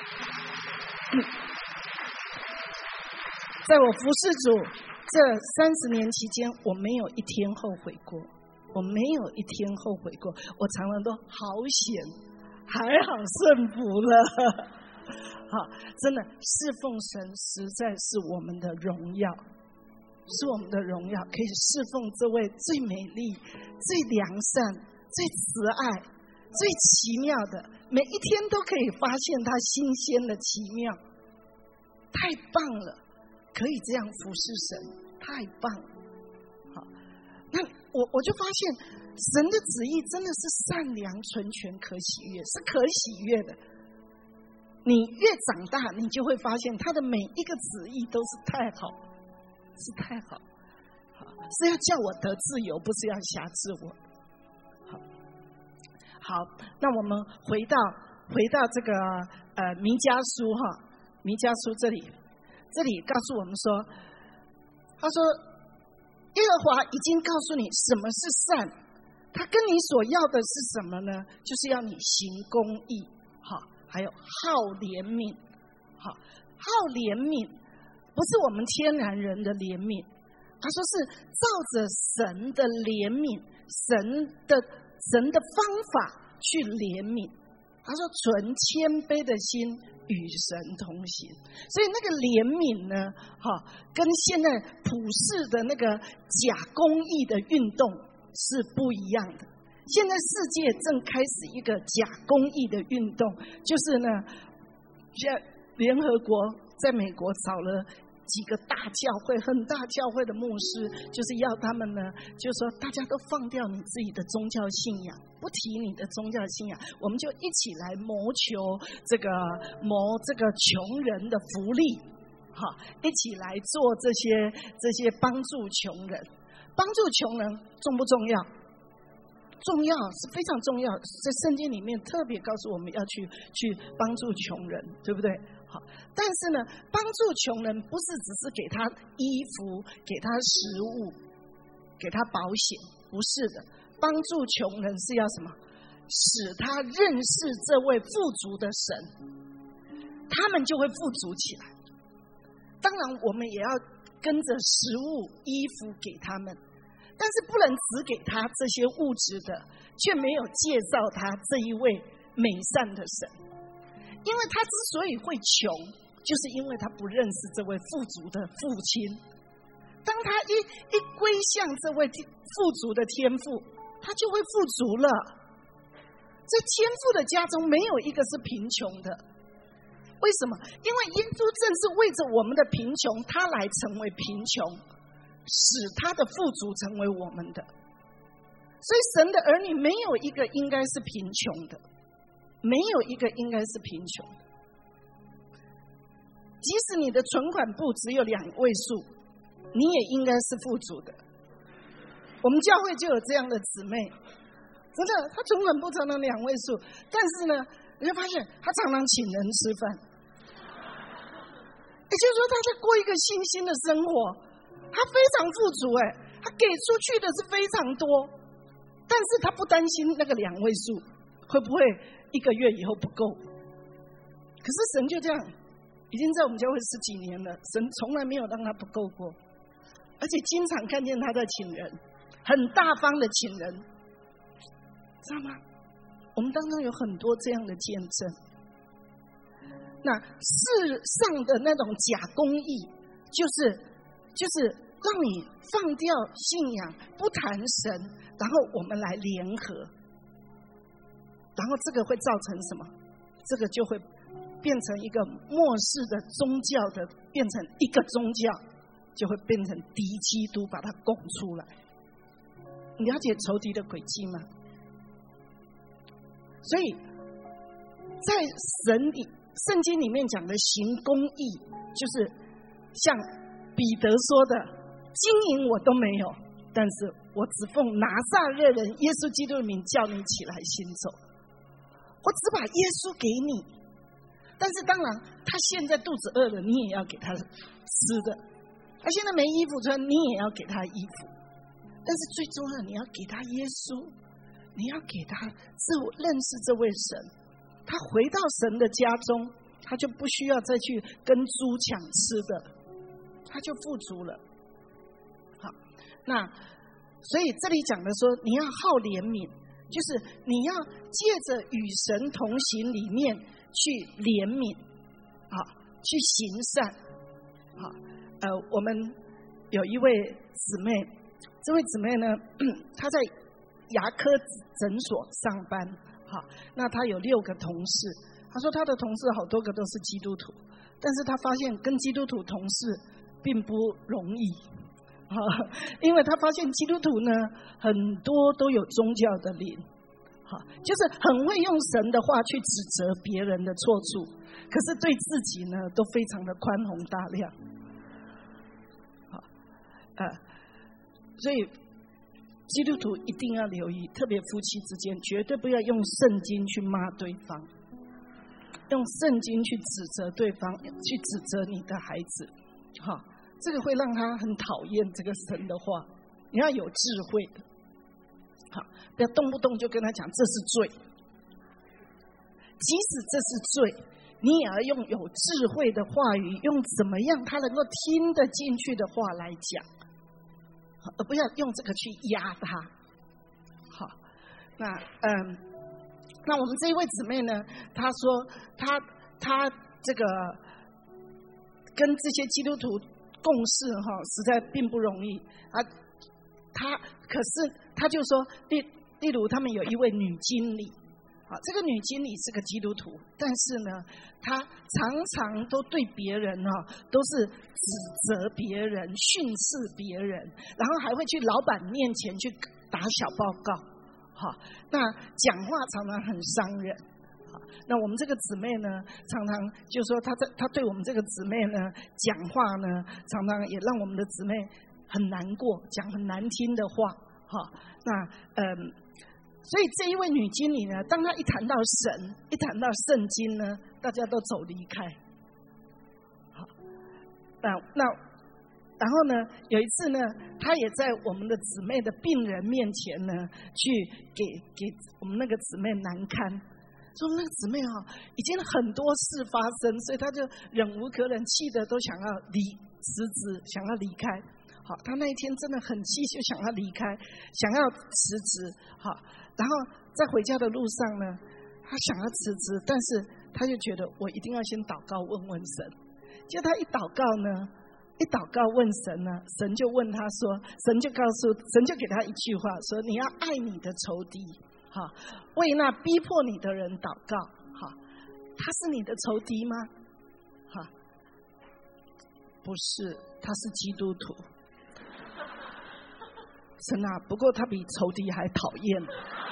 C: 在我服侍主这30年期间，我没有一天后悔过，我没有一天后悔过。我常常都好险，还好顺服了。 真的侍奉神实在是我们的荣耀，是我们的荣耀，可以侍奉这位最美丽、最良善、最慈爱、最奇妙的，每一天都可以发现他新鲜的奇妙，太棒了！可以这样服侍神，太棒了。好，那我就发现神的旨意真的是善良、纯全、可喜悦，是可喜悦的。你越长大，你就会发现他的每一个旨意都是太好，是太好，是要叫我得自由，不是要辖制我。好，那我们回到这个弥迦书弥迦书这里告诉我们说，他说耶和华已经告诉你什么是善，他跟你所要的是什么呢？就是要你行公义，还有好怜悯，好怜悯，不是我们天然人的怜悯，他说是照着神的怜悯，神的方法去怜悯。他说存谦卑的心与神同行，所以那个怜悯呢，跟现在普世的那个假公义的运动是不一样的。现在世界正开始一个假公义的运动，就是呢，联合国在美国找了几个大教会，很大教会的牧师，就是要他们呢，就是说大家都放掉你自己的宗教信仰，不提你的宗教信仰，我们就一起来谋这个穷人的福利，一起来做这些帮助穷人。帮助穷人重不重要？重要，是非常重要，在圣经里面特别告诉我们要去帮助穷人，对不对？好，但是呢，帮助穷人不是只是给他衣服、给他食物、给他保险，不是的。帮助穷人是要什么？使他认识这位富足的神，他们就会富足起来。当然，我们也要跟着食物、衣服给他们。但是不能只给他这些物质的，却没有介绍他这一位美善的神。因为他之所以会穷，就是因为他不认识这位富足的父亲。当他一归向这位富足的天父，他就会富足了。在天父的家中，没有一个是贫穷的。为什么？因为耶稣正是为着我们的贫穷，他来成为贫穷，使他的富足成为我们的。所以神的儿女没有一个应该是贫穷的，没有一个应该是贫穷的。即使你的存款簿只有2位数，你也应该是富足的。我们教会就有这样的姊妹，真的，她存款簿常常2位数，但是呢，你会发现她常常请人吃饭，也就是说她在过一个新兴的生活。他非常富足，他给出去的是非常多，但是他不担心那个2位数会不会1个月以后不够。可是神就这样，已经在我们教会10几年了，神从来没有让他不够过，而且经常看见他在请人，很大方的请人，知道吗？我们当中有很多这样的见证。那世上的那种假公义，就是让你放掉信仰，不谈神，然后我们来联合，然后这个会造成什么？这个就会变成一个末世的宗教的，变成一个宗教，就会变成敌基督，把它拱出来。你了解仇敌的诡计吗？所以在圣经里面讲的行公义，就是像彼得说的，金银我都没有，但是我只奉拿撒勒人耶稣基督的名叫你起来行走。我只把耶稣给你，但是当然他现在肚子饿了，你也要给他吃的，他现在没衣服穿，你也要给他衣服。但是最重要，你要给他耶稣，你要给他认识这位神。他回到神的家中，他就不需要再去跟猪抢吃的，他就富足了。好，那所以这里讲的说，你要好怜悯，就是你要借着与神同行里面去怜悯， 去行善。我们有一位姊妹，这位姊妹呢，她在牙科诊所上班，那她有6个同事，她说她的同事好多个都是基督徒，但是她发现跟基督徒同事并不容易，因为她发现基督徒呢很多都有宗教的灵，就是很会用神的话去指责别人的错处，可是对自己呢都非常的宽宏大量。所以基督徒一定要留意，特别夫妻之间绝对不要用圣经去骂对方，用圣经去指责对方，去指责你的孩子，这个会让他很讨厌这个神的话。你要有智慧的，不要动不动就跟他讲这是罪，即使这是罪，你也要用有智慧的话语，用怎么样他能够听得进去的话来讲，而不要用这个去压他。那我们这一位姊妹呢，她说她这个跟这些基督徒共事实在并不容易啊。可是她就说，例如他们有一位女经理，这个女经理是个基督徒，但是呢，她常常都对别人都是指责别人、训斥别人，然后还会去老板面前去打小报告，那讲话常常很伤人。那我们这个姊妹呢，常常就说她对我们这个姊妹呢讲话呢，常常也让我们的姊妹很难过，讲很难听的话。所以这一位女经理呢，当她一谈到神，一谈到圣经呢，大家都走离开。然后呢，有一次呢，她也在我们的姊妹的病人面前呢，去给我们那个姊妹难堪，说那个姊妹已经很多事发生，所以她就忍无可忍，气得都想要辞职，想要离开。她那一天真的很气，就想要离开，想要辞职。然后在回家的路上呢，她想要辞职，但是她就觉得我一定要先祷告问问神。结果她一祷告问神呢，神就问她说，神就给她一句话说，你要爱你的仇敌，为那逼迫你的人祷告。他是你的仇敌吗？不是，他是基督徒。神啊，不过他比仇敌还讨厌。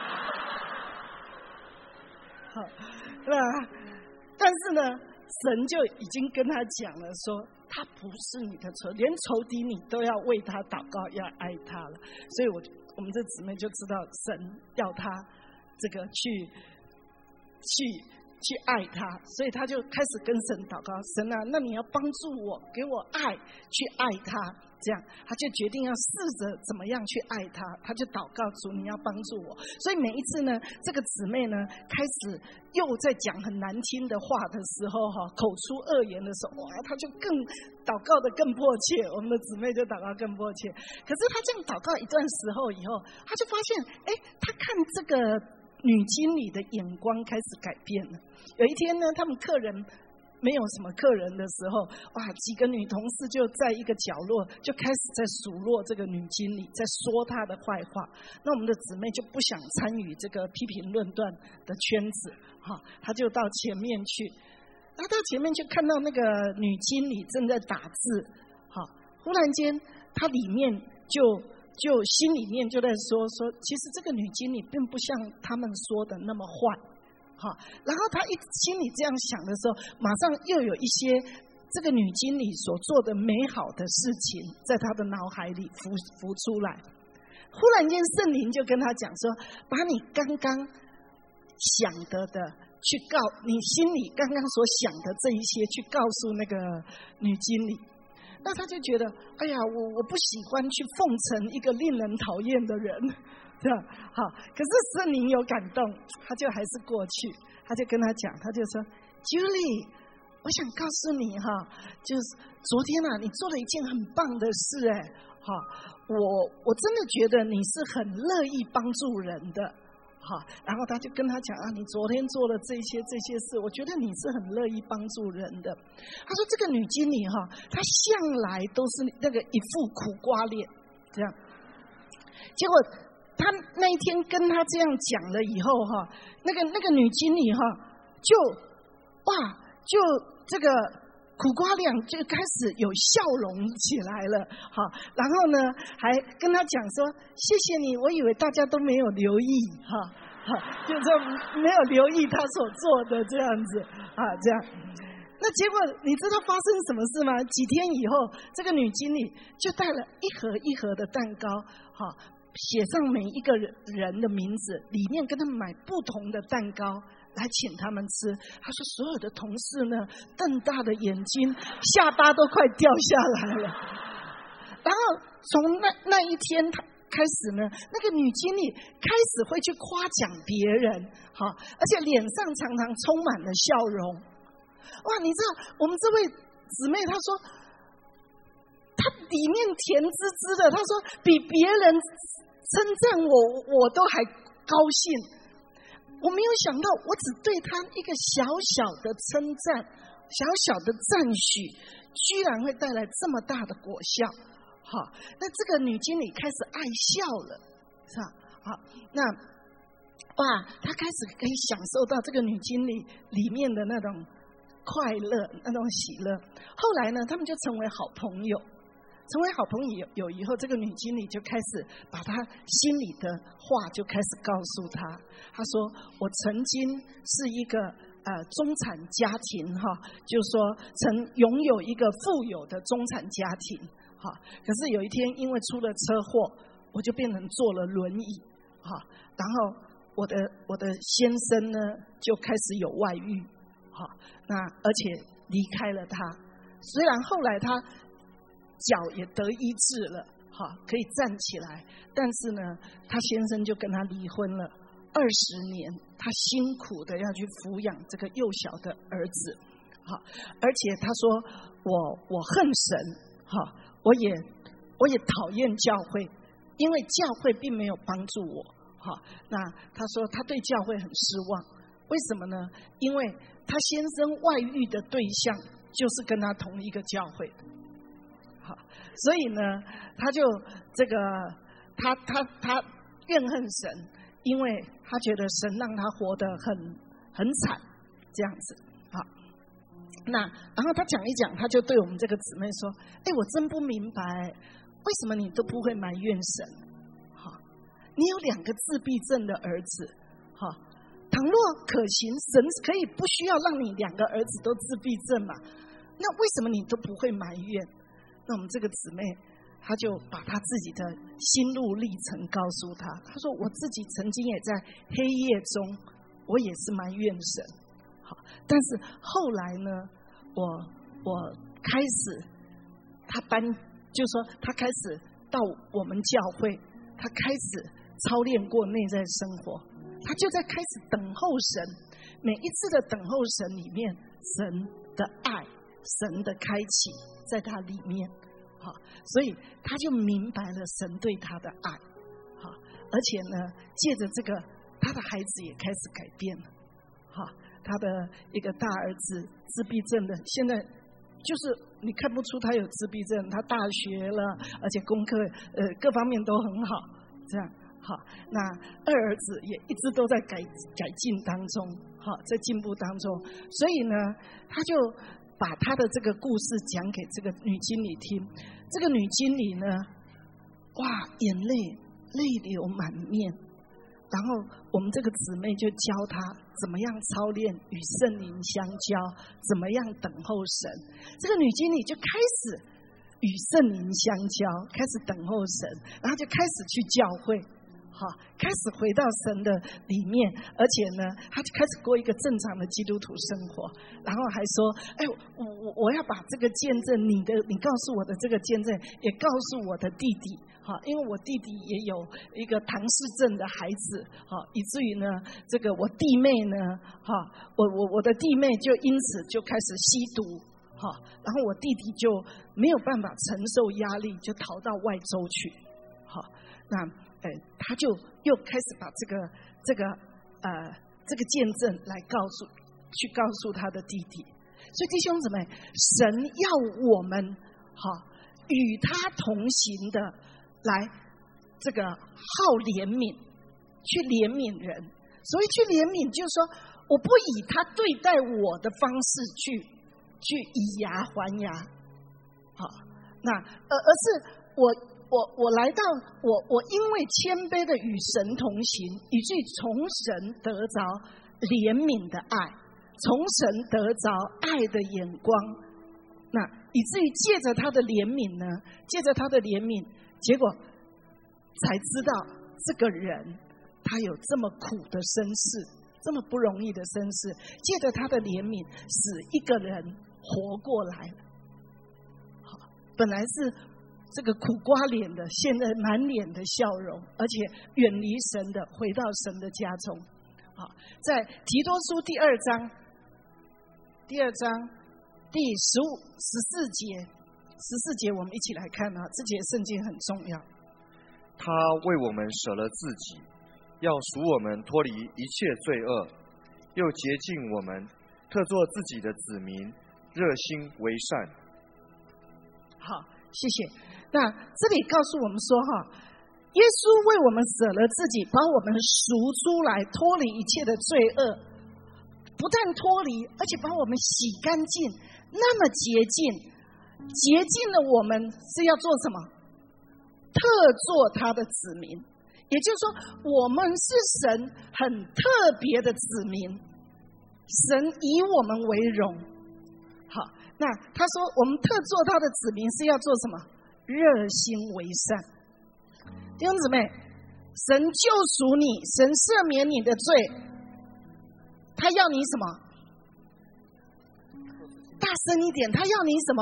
C: 但是呢，神就已经跟他讲了，说他不是你的仇，连仇敌你都要为他祷告，要爱他了。所以我们这姊妹就知道神要他这个去爱他，所以他就开始跟神祷告，神啊，那你要帮助我，给我爱去爱他，这样他就决定要试着怎么样去爱他，他就祷告主，你要帮助我。所以每一次呢，这个姊妹呢开始又在讲很难听的话的时候，口出恶言的时候，哇，他就更祷告的更迫切，我们的姊妹就祷告更迫切。可是他这样祷告一段时候以后，他就发现，他看这个女经理的眼光开始改变了。有一天呢，他们客人没有什么客人的时候，哇，几个女同事就在一个角落就开始在数落这个女经理，在说她的坏话。那我们的姊妹就不想参与这个批评论断的圈子，她就到前面去。她到前面去看到那个女经理正在打字，忽然间她里面就心里面就在说，其实这个女经理并不像他们说的那么坏。然后他心里这样想的时候，马上又有一些这个女经理所做的美好的事情在他的脑海里浮出来。忽然间圣灵就跟他讲说，把你刚刚想的去你心里刚刚所想的这一些去告诉那个女经理。那他就觉得，哎呀，我不喜欢去奉承一个令人讨厌的人，这样好。可是圣灵有感动，他就还是过去，他就跟他讲，他就说 ，Julie， 我想告诉你就是昨天你做了一件很棒的事，我真的觉得你是很乐意帮助人的， 好，然后他就跟他讲啊，你昨天做了这些事，我觉得你是很乐意帮助人的。他说这个女经理哈，她向来都是那个一副苦瓜脸这样。结果他那一天跟他这样讲了以后哈，那个女经理哈就这个苦瓜脸就开始有笑容起来了，好，然后呢还跟他讲说谢谢你，我以为大家都没有留意哈，就说没有留意他所做的这样子啊，这样。那结果你知道发生什么事吗？几天以后，这个女经理就带了一盒一盒的蛋糕，好，写上每一个人的名字，里面跟他们买不同的蛋糕来请他们吃。他说所有的同事呢瞪大的眼睛，下巴都快掉下来了。然后从那一天开始呢，那个女经理开始会去夸奖别人，好，而且脸上常常充满了笑容。哇，你知道我们这位姊妹她说她里面甜滋滋的，她说比别人称赞我都还高兴。我没有想到我只对她一个小小的称赞，小小的赞许，居然会带来这么大的果效。好，那这个女经理开始爱笑了，是吧？好，那哇，她开始可以享受到这个女经理里面的那种快乐，那种喜乐。后来呢，他们就成为好朋友。成为好朋友以后，这个女经理就开始把她心里的话就开始告诉她。她说：“我曾经是一个中产家庭哈，就是说曾拥有一个富有的中产家庭哈。可是有一天因为出了车祸，我就变成坐了轮椅哈。然后我的先生呢就开始有外遇哈，那而且离开了他。虽然后来他脚也得医治了，哈，可以站起来，但是呢，他先生就跟他离婚了。20年，他辛苦的要去抚养这个幼小的儿子，哈，而且他说我恨神，哈，我也讨厌教会，因为教会并没有帮助我，哈。那他说他对教会很失望，为什么呢？因为他先生外遇的对象就是跟他同一个教会的。好，所以呢，他就这个他怨恨神，因为他觉得神让他活得很惨，这样子。好，那然后他讲一讲，他就对我们这个姊妹说：“哎，我真不明白，为什么你都不会埋怨神？好，你有2个自闭症的儿子，好，倘若可行，神可以不需要让你2个儿子都自闭症嘛？那为什么你都不会埋怨？”那我们这个姊妹，她就把她自己的心路历程告诉她。她说：“我自己曾经也在黑夜中，我也是埋怨神。好，但是后来呢，我开始，就是说她开始到我们教会，她开始操练过内在生活，她就在开始等候神。每一次的等候神里面，神的爱，神的开启。”在他里面，好，所以他就明白了神对他的爱，好，而且呢，借着这个，他的孩子也开始改变了，好，他的一个大儿子自闭症的，现在就是你看不出他有自闭症，他大学了，而且功课各方面都很好，这样好。那2儿子也一直都在改进当中，好，在进步当中，所以呢，他就把他的这个故事讲给这个女经理听。这个女经理呢，哇，眼泪流满面。然后我们这个姊妹就教她怎么样操练与圣灵相交，怎么样等候神。这个女经理就开始与圣灵相交，开始等候神，然后就开始去教会。好，开始回到神的里面，而且呢，他就开始过一个正常的基督徒生活，然后还说：“哎，我要把这个见证，你告诉我的这个见证，也告诉我的弟弟，好，因为我弟弟也有一个唐氏症的孩子，好，以至于呢，这个我弟妹呢，哈，我的弟妹就因此就开始吸毒，好，然后我弟弟就没有办法承受压力，就逃到外州去，好，那。” 他就又开始把这个见证来告诉他的弟弟。所以弟兄姊妹，神要我们与他同行的来这个好怜悯，去怜悯人。所以去怜悯就是说，我不以他对待我的方式去以牙还牙，那而是我来到我因为谦卑的与神同行，以至于从神得着怜悯的爱，从神得着爱的眼光，那以至于借着他的怜悯呢，借着他的怜悯，结果才知道这个人他有这么苦的身世，这么不容易的身世，借着他的怜悯，使一个人活过来了。本来是这个苦瓜脸的，现在满脸的笑容，而且远离神的，回到神的家中。在提多书第二章第14节，我们一起来看这节圣经很重要。
D: 他为我们舍了自己，要赎我们脱离一切罪恶，又洁净我们，特作自己的子民，热心为善。
C: 好，谢谢。那这里告诉我们说耶稣为我们舍了自己，把我们赎出来，脱离一切的罪恶，不但脱离，而且把我们洗干净，那么洁净了我们是要做什么？特作他的子民。也就是说，我们是神很特别的子民，神以我们为荣。好，那他说我们特作他的子民是要做什么？热心为善。弟兄姊妹，神救赎你，神赦免你的罪，他要你什么？大声一点，他要你什么？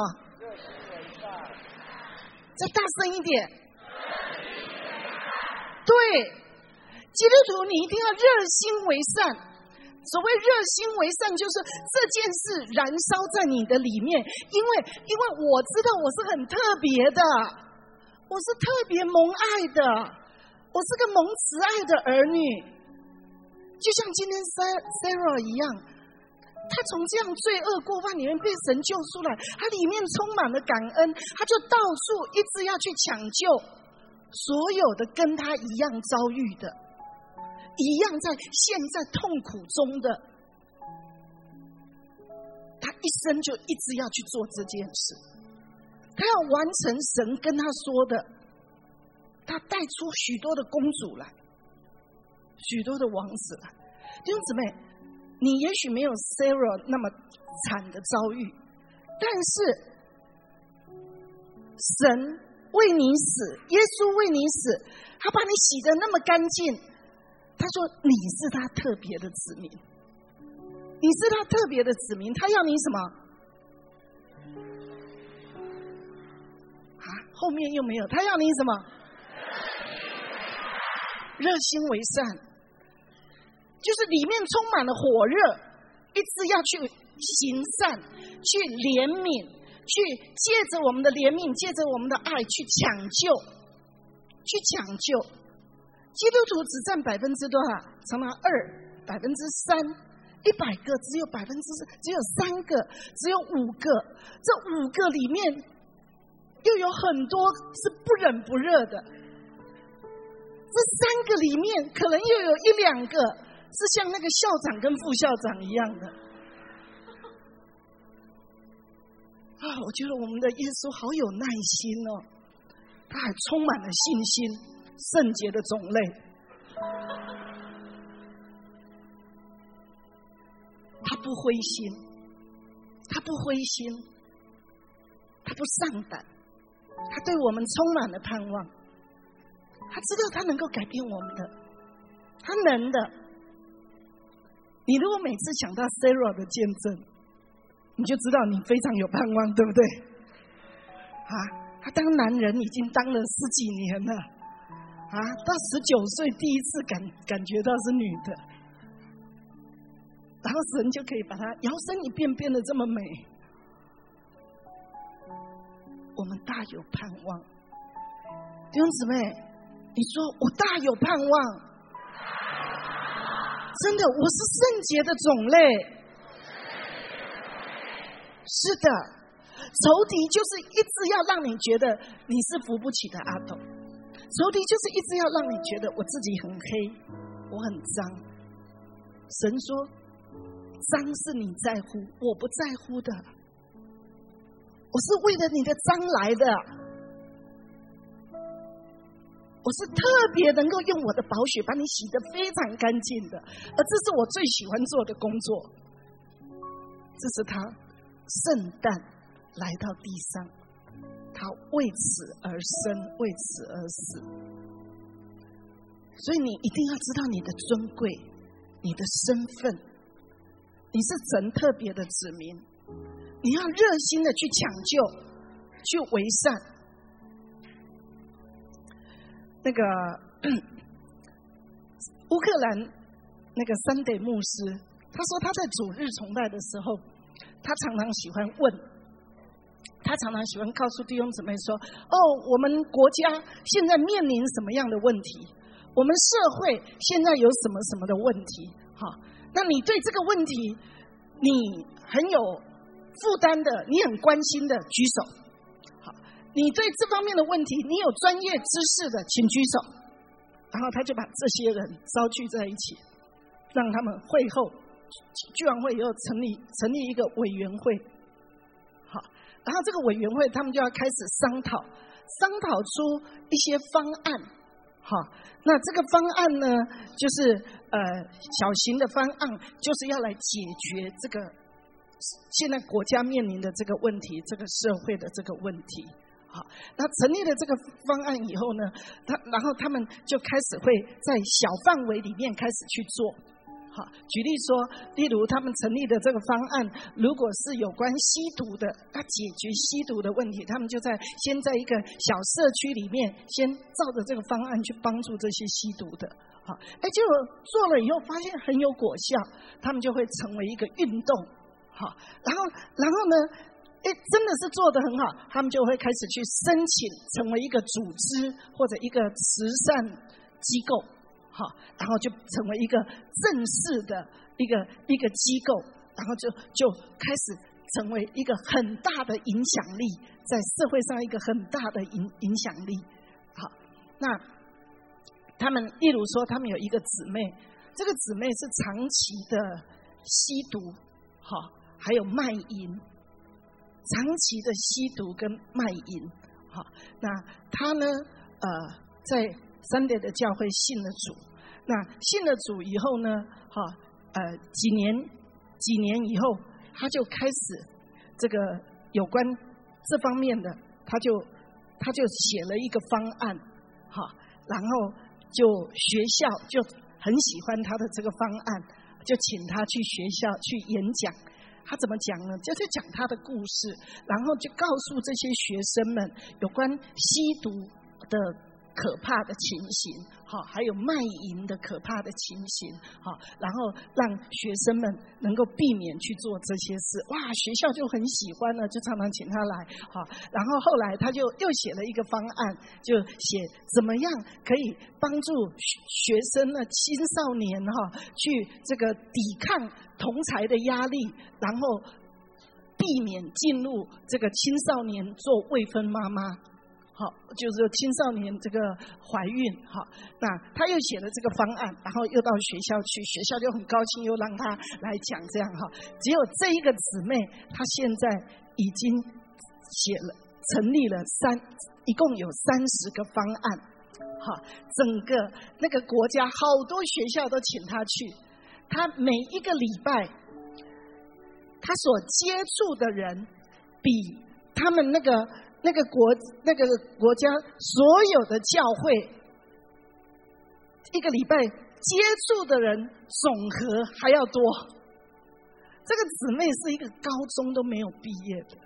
C: 再大声一点。对，基督徒你一定要热心为善。所谓热心为善，就是这件事燃烧在你的里面，因为我知道我是很特别的，我是特别蒙爱的，我是个蒙慈爱的儿女。就像今天 Sarah 一样，他从这样罪恶过犯里面被神救出来，他里面充满了感恩，他就到处一直要去抢救所有的跟他一样遭遇的，一样在陷在痛苦中的，他一生就一直要去做这件事，他要完成神跟他说的，他带出许多的公主来，许多的王子来。弟兄姊妹，你也许没有 Sarah 那么惨的遭遇，但是神为你死，耶稣为你死，他把你洗得那么干净，他说你是他特别的子民，你是他特别的子民，他要你什么？后面又没有，他要你什么？热心为善，就是里面充满了火热，一直要去行善，去怜悯，去借着我们的怜悯，借着我们的爱去抢救，去抢救。基督徒只占多少？常常2%、3%，100个只有3个，只有5个。这5个里面又有很多是不冷不热的，这3个里面可能又有1-2个是像那个校长跟副校长一样的。我觉得我们的耶稣好有耐心哦，他还充满了信心，圣洁的种类。他不灰心，他不灰心，他不上胆，他对我们充满了盼望，他知道他能够改变我们的，他能的。你如果每次想到 Sarah 的见证，你就知道你非常有盼望，对不对？他当男人已经当了10几年了，到19岁第一次感觉到是女的，然后神就可以把她摇身一变，变得这么美。我们大有盼望，弟兄姊妹， 你说我大有盼望，真的，我是圣洁的种类。是的，仇敌就是一直要让你觉得你是扶不起的阿斗，仇敌就是一直要让你觉得我自己很黑，我很脏。神说，脏是你在乎，我不在乎的，我是为了你的脏来的，我是特别能够用我的宝血把你洗得非常干净的，而这是我最喜欢做的工作。这是他圣诞来到地上，他为此而生，为此而死。所以你一定要知道你的尊贵，你的身份，你是神特别的子民，你要热心的去抢救，去为善。那个乌克兰那个三德牧师，他说他在主日崇拜的时候，他常常喜欢问，他常常喜欢告诉弟兄姊妹说，我们国家现在面临什么样的问题，我们社会现在有什么什么的问题，好，那你对这个问题你很有负担的，你很关心的举手，你对这方面的问题你有专业知识的请举手。然后他就把这些人召聚在一起，让他们会后聚完会以后成立一个委员会。好，然后这个委员会他们就要开始商讨出一些方案。好，那这个方案呢，就是小型的方案，就是要来解决这个现在国家面临的这个问题，这个社会的这个问题。好，那成立了这个方案以后呢，然后他们就开始会在小范围里面开始去做。好，举例说，例如他们成立的这个方案，如果是有关吸毒的，要解决吸毒的问题，他们就先在一个小社区里面，先照着这个方案去帮助这些吸毒的。好，结果做了以后发现很有果效，他们就会成为一个运动。好，然后呢？真的是做得很好，他们就会开始去申请成为一个组织或者一个慈善机构，好，然后就成为一个正式的一个机构，然后就开始成为一个很大的影响力，在社会上一个很大的影响力。好，那他们例如说，他们有一个姊妹，这个姊妹是长期的吸毒，好，还有卖淫。长期的吸毒跟卖淫，好，那他呢，在三德的教会信了主，那信了主以后呢，几年以后，他就开始这个有关这方面的，他就写了一个方案，好，然后就学校就很喜欢他的这个方案，就请他去学校去演讲。他怎么讲呢？就是讲他的故事，然后就告诉这些学生们有关吸毒的可怕的情形，好，还有卖淫的可怕的情形，好，然后让学生们能够避免去做这些事。哇，学校就很喜欢了，就常常请他来，好，然后后来他就又写了一个方案，就写怎么样可以帮助学生呢、青少年去这个抵抗同侪的压力，然后避免进入这个青少年做未婚妈妈。好，就是青少年这个怀孕，好，那他又写了这个方案，然后又到学校去，学校就很高兴，又让他来讲这样哈。只有这一个姊妹，她现在已经成立了一共有30个方案，好，整个那个国家好多学校都请她去，她每一个礼拜，她所接触的人比他们那个国家所有的教会一个礼拜接触的人总和还要多。这个姊妹是一个高中都没有毕业的，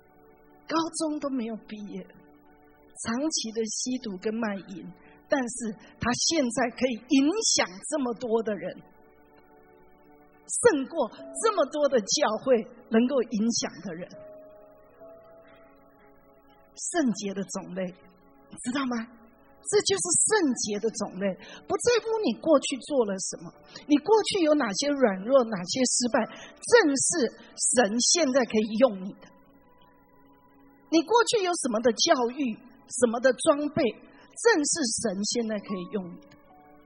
C: 长期的吸毒跟卖淫，但是她现在可以影响这么多的人，胜过这么多的教会能够影响的人。圣洁的种类，知道吗？ 这就是圣洁的种类，不在乎你过去做了什么，你过去有哪些软弱，哪些失败，正是神现在可以用你的。你过去有什么的教育，什么的装备，正是神现在可以用你的。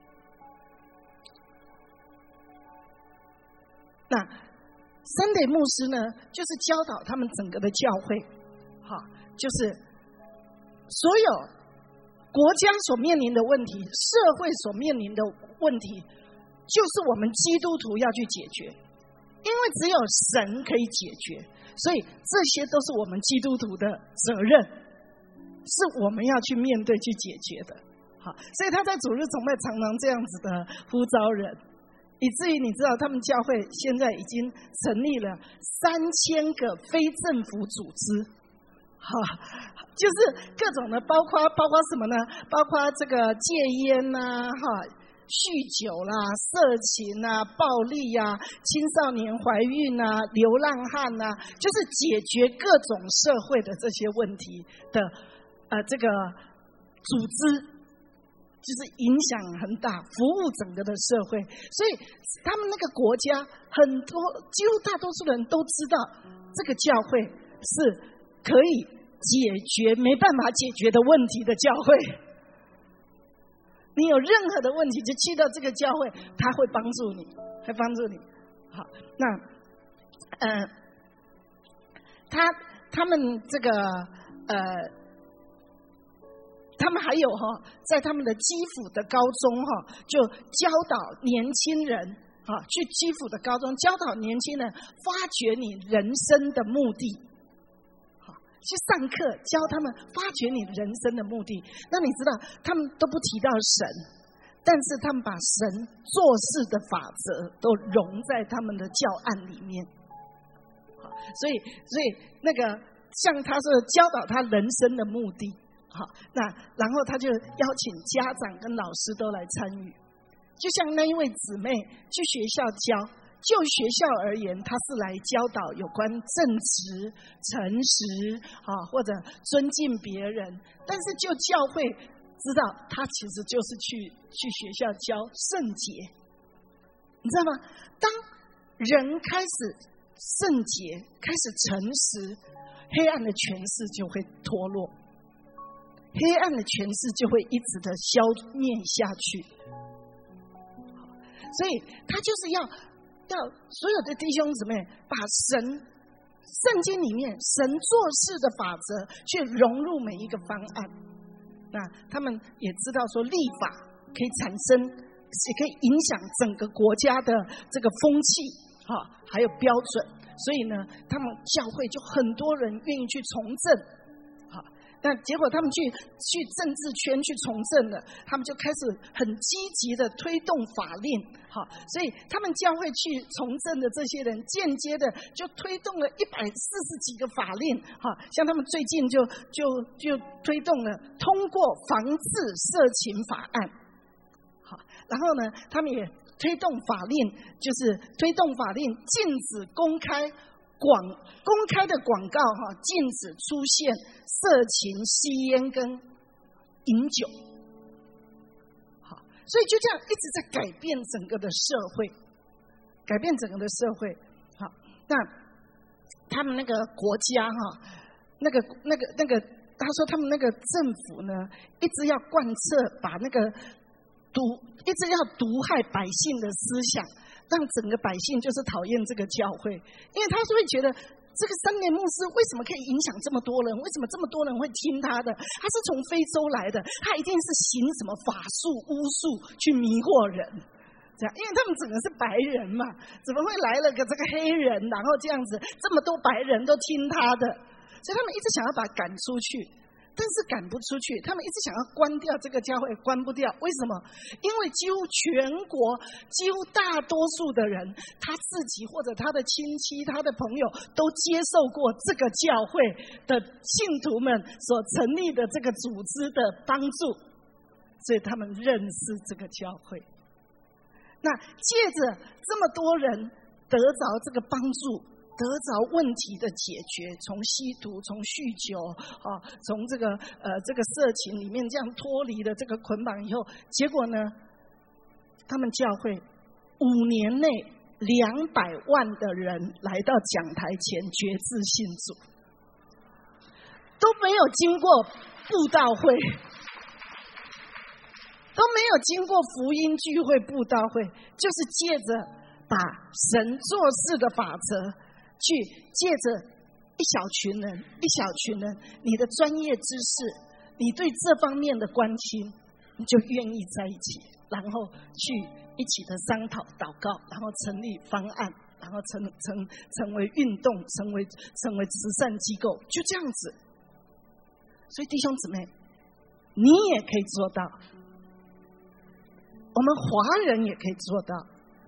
C: 那Sunday牧师呢，就是教导他们整个的教会，就是所有国家所面临的问题，社会所面临的问题，就是我们基督徒要去解决，因为只有神可以解决，所以这些都是我们基督徒的责任，是我们要去面对去解决的。好，所以他在主日崇拜常常这样子的呼召人，以至于你知道他们教会现在已经成立了3000个非政府组织，就是各种的，包括什么呢？包括这个戒烟啊，酗酒啦、色情啊、暴力啊、青少年怀孕啊、流浪汉啊，就是解决各种社会的这些问题的这个组织，就是影响很大，服务整个的社会。所以他们那个国家很多，几乎大多数人都知道，这个教会是可以解决没办法解决的问题的教会。你有任何的问题，就去到这个教会，他会帮助你，会帮助你。好，那他们这个他们还有在他们的基辅的高中就教导年轻人去基辅的高中教导年轻人发掘你人生的目的，去上课教他们发掘你人生的目的。那你知道他们都不提到神，但是他们把神做事的法则都融在他们的教案里面。所以那个像他是教导他人生的目的，那然后他就邀请家长跟老师都来参与。就像那一位姊妹去学校教，就学校而言，他是来教导有关正直、诚实或者尊敬别人，但是就教会知道，他其实就是去学校教圣洁。你知道吗？当人开始圣洁，开始诚实，黑暗的权势就会脱落，黑暗的权势就会一直的消灭下去。所以他就是要所有的弟兄姊妹把圣经里面神做事的法则去融入每一个方案。那他们也知道说立法可以产生，也可以影响整个国家的这个风气还有标准，所以呢他们教会就很多人愿意去从政。那结果他们去政治圈去从政了，他们就开始很积极的推动法令，所以他们教会去从政的这些人，间接的就推动了140几个法令，像他们最近就推动了通过防治色情法案，然后呢，他们也推动法令，就是推动法令禁止公开的广告禁止出现色情、吸烟跟饮酒。所以就这样一直在改变整个的社会，改变整个的社会。好，那他们那个国家那个他说他们那个政府呢，一直要贯彻把那个一直要毒害百姓的思想，让整个百姓就是讨厌这个教会，因为他是会觉得这个Sunday牧师为什么可以影响这么多人？为什么这么多人会听他的？他是从非洲来的，他一定是行什么法术、巫术去迷惑人，这样，因为他们整个是白人嘛，怎么会来了个这个黑人，然后这样子这么多白人都听他的？所以他们一直想要把他赶出去。但是赶不出去，他们一直想要关掉这个教会，关不掉。为什么？因为几乎全国，几乎大多数的人，他自己或者他的亲戚、他的朋友，都接受过这个教会的信徒们所成立的这个组织的帮助，所以他们认识这个教会。那借着这么多人得着这个帮助， 得着问题的解决，从吸毒，从酗酒，从这个色情里面这样脱离了这个捆绑以后，结果呢，他们教会5年内200万的人来到讲台前决志信主，都没有经过布道会，都没有经过福音聚会、布道会，就是借着把神做事的法则，去借着一小群人，你的专业知识，你对这方面的关心，你就愿意在一起，然后去一起的商讨、祷告，然后成立方案，然后成为运动，成为慈善机构，就这样子。所以弟兄姊妹，你也可以做到，我们华人也可以做到。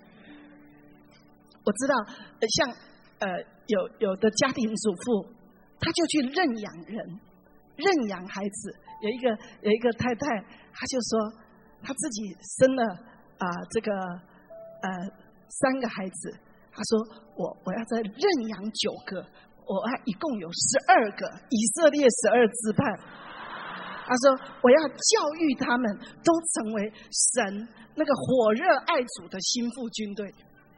C: 我知道，像有的家庭主妇，她就去认养孩子。有一个太太，她就说，她自己生了3个孩子，她说我要再认养9个，我一共有12个，以色列12支派。他说我要教育他们都成为神那个火热爱主的心腹军队。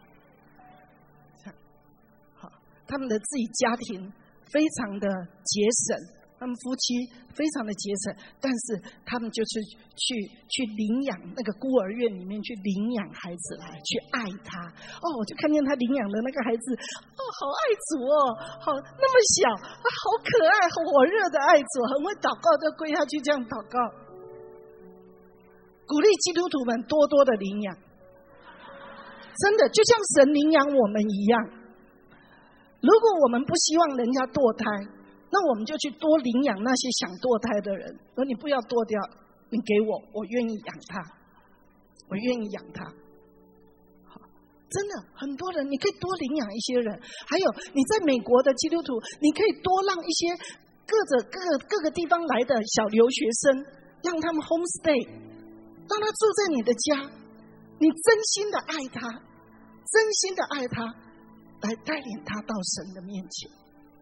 C: 好，他们的自己家庭非常的节省，他们夫妻非常的节省，但是他们就是去领养那个孤儿院里面去领养孩子来，去爱他。我就看见他领养的那个孩子，好爱主好那么小，好可爱，好火热的爱主，很会祷告，就跪下去这样祷告。鼓励基督徒们多多的领养，真的就像神领养我们一样。如果我们不希望人家堕胎，那我们就去多领养那些想堕胎的人，说你不要堕掉，你给我愿意养他，我愿意养他。好，真的很多人，你可以多领养一些人。还有你在美国的基督徒，你可以多让一些各个地方来的小留学生，让他们 homestay， 让他住在你的家，你真心的爱他，真心的爱他，来带领他到神的面前。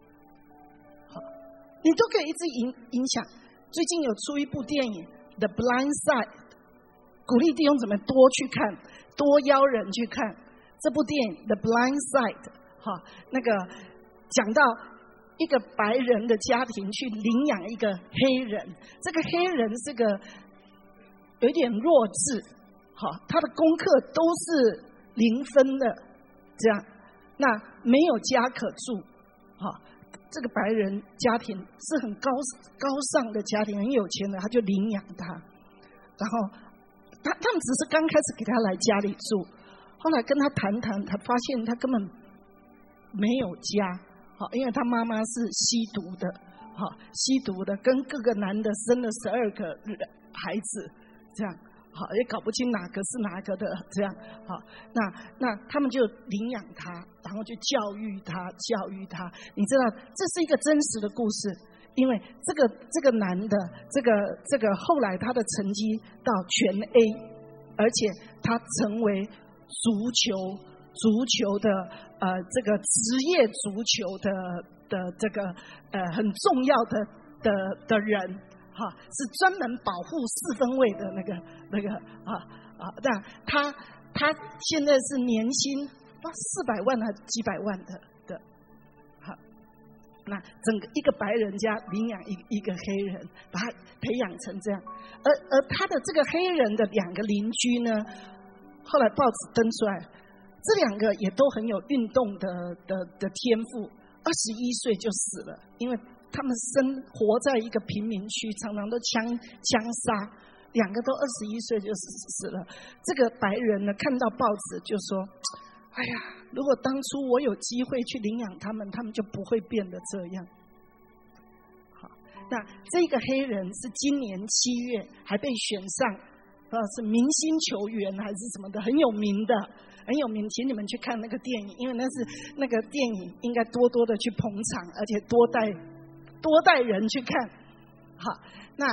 C: 你都可以一直影响。最近有出一部电影《The Blind Side》，鼓励弟兄姊妹多去看，多邀人去看这部电影《The Blind Side》。那个讲到一个白人的家庭去领养一个黑人，这个黑人是个有点弱智，他的功课都是0分的，这样，那没有家可住，这个白人家庭是很高尚的家庭，很有钱的，他就领养他。然后他们只是刚开始给他来家里住，后来跟他谈，他发现他根本没有家，因为他妈妈是吸毒的，跟各个男的生了12个孩子，这样。也搞不清哪个是哪个的，这样。那他们就领养他，然后就教育他。你知道，这是一个真实的故事，因为这个男的，这个后来他的成绩到全 A， 而且他成为足球的这个职业足球的这个很重要的人。是专门保护4分卫的那个那他现在是年薪400万还是几百万的。好，那整个一个白人家领养一个黑人，把他培养成这样。而他的这个黑人的2个邻居呢，后来报纸登出来，这2个也都很有运动的天赋，21岁就死了，因为他们活在一个贫民区，常常都枪杀，2个都21岁就死了。这个白人呢，看到报纸就说：“哎呀，如果当初我有机会去领养他们，他们就不会变得这样。”好，那这个黑人是今年7月还被选上，是明星球员还是什么的，很有名的。请你们去看那个电影，因为那个电影应该多多的去捧场，而且多带人去看。好，那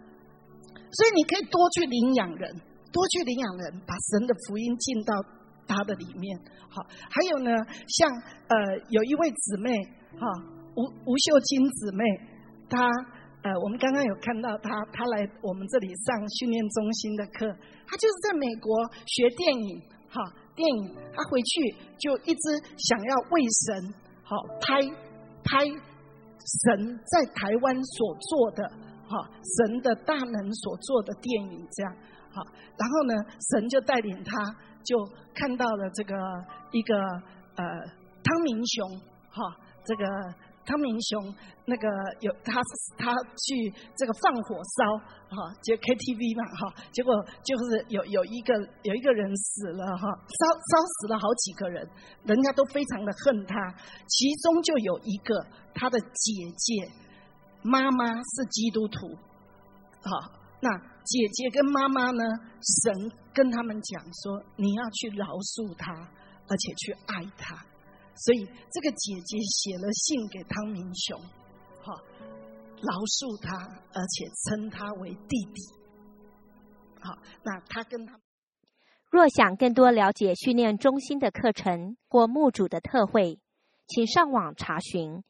C: 所以你可以多去领养人，把神的福音进到他的里面。好，还有呢，像有一位姊妹吴秀金姊妹，她我们刚刚有看到她来我们这里上训练中心的课，她就是在美国学电影，电影，她回去就一直想要为神拍神在台湾所做的神的大能所做的电影这样。然后呢，神就带领他，就看到了这个一个汤明雄，这个汤明雄那个有他去这个放火烧，就 KTV 嘛，结果就是有一个人死了，烧死了好几个人，人家都非常的恨他，其中就有一个他的姐姐妈妈是基督徒，那姐姐跟妈妈呢，神跟他们讲说，你要去饶恕他，而且去爱他。所以这个姐姐写了信给汤明雄，饶恕他，而且称他为弟弟。那他跟他。
A: 若想更多了解训练中心的课程或牧主的特会，请上网查询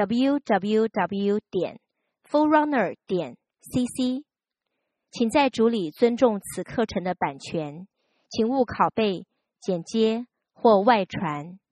A: www.forerunner.cc。请在主里尊重此课程的版权，请勿拷贝、剪接或外传。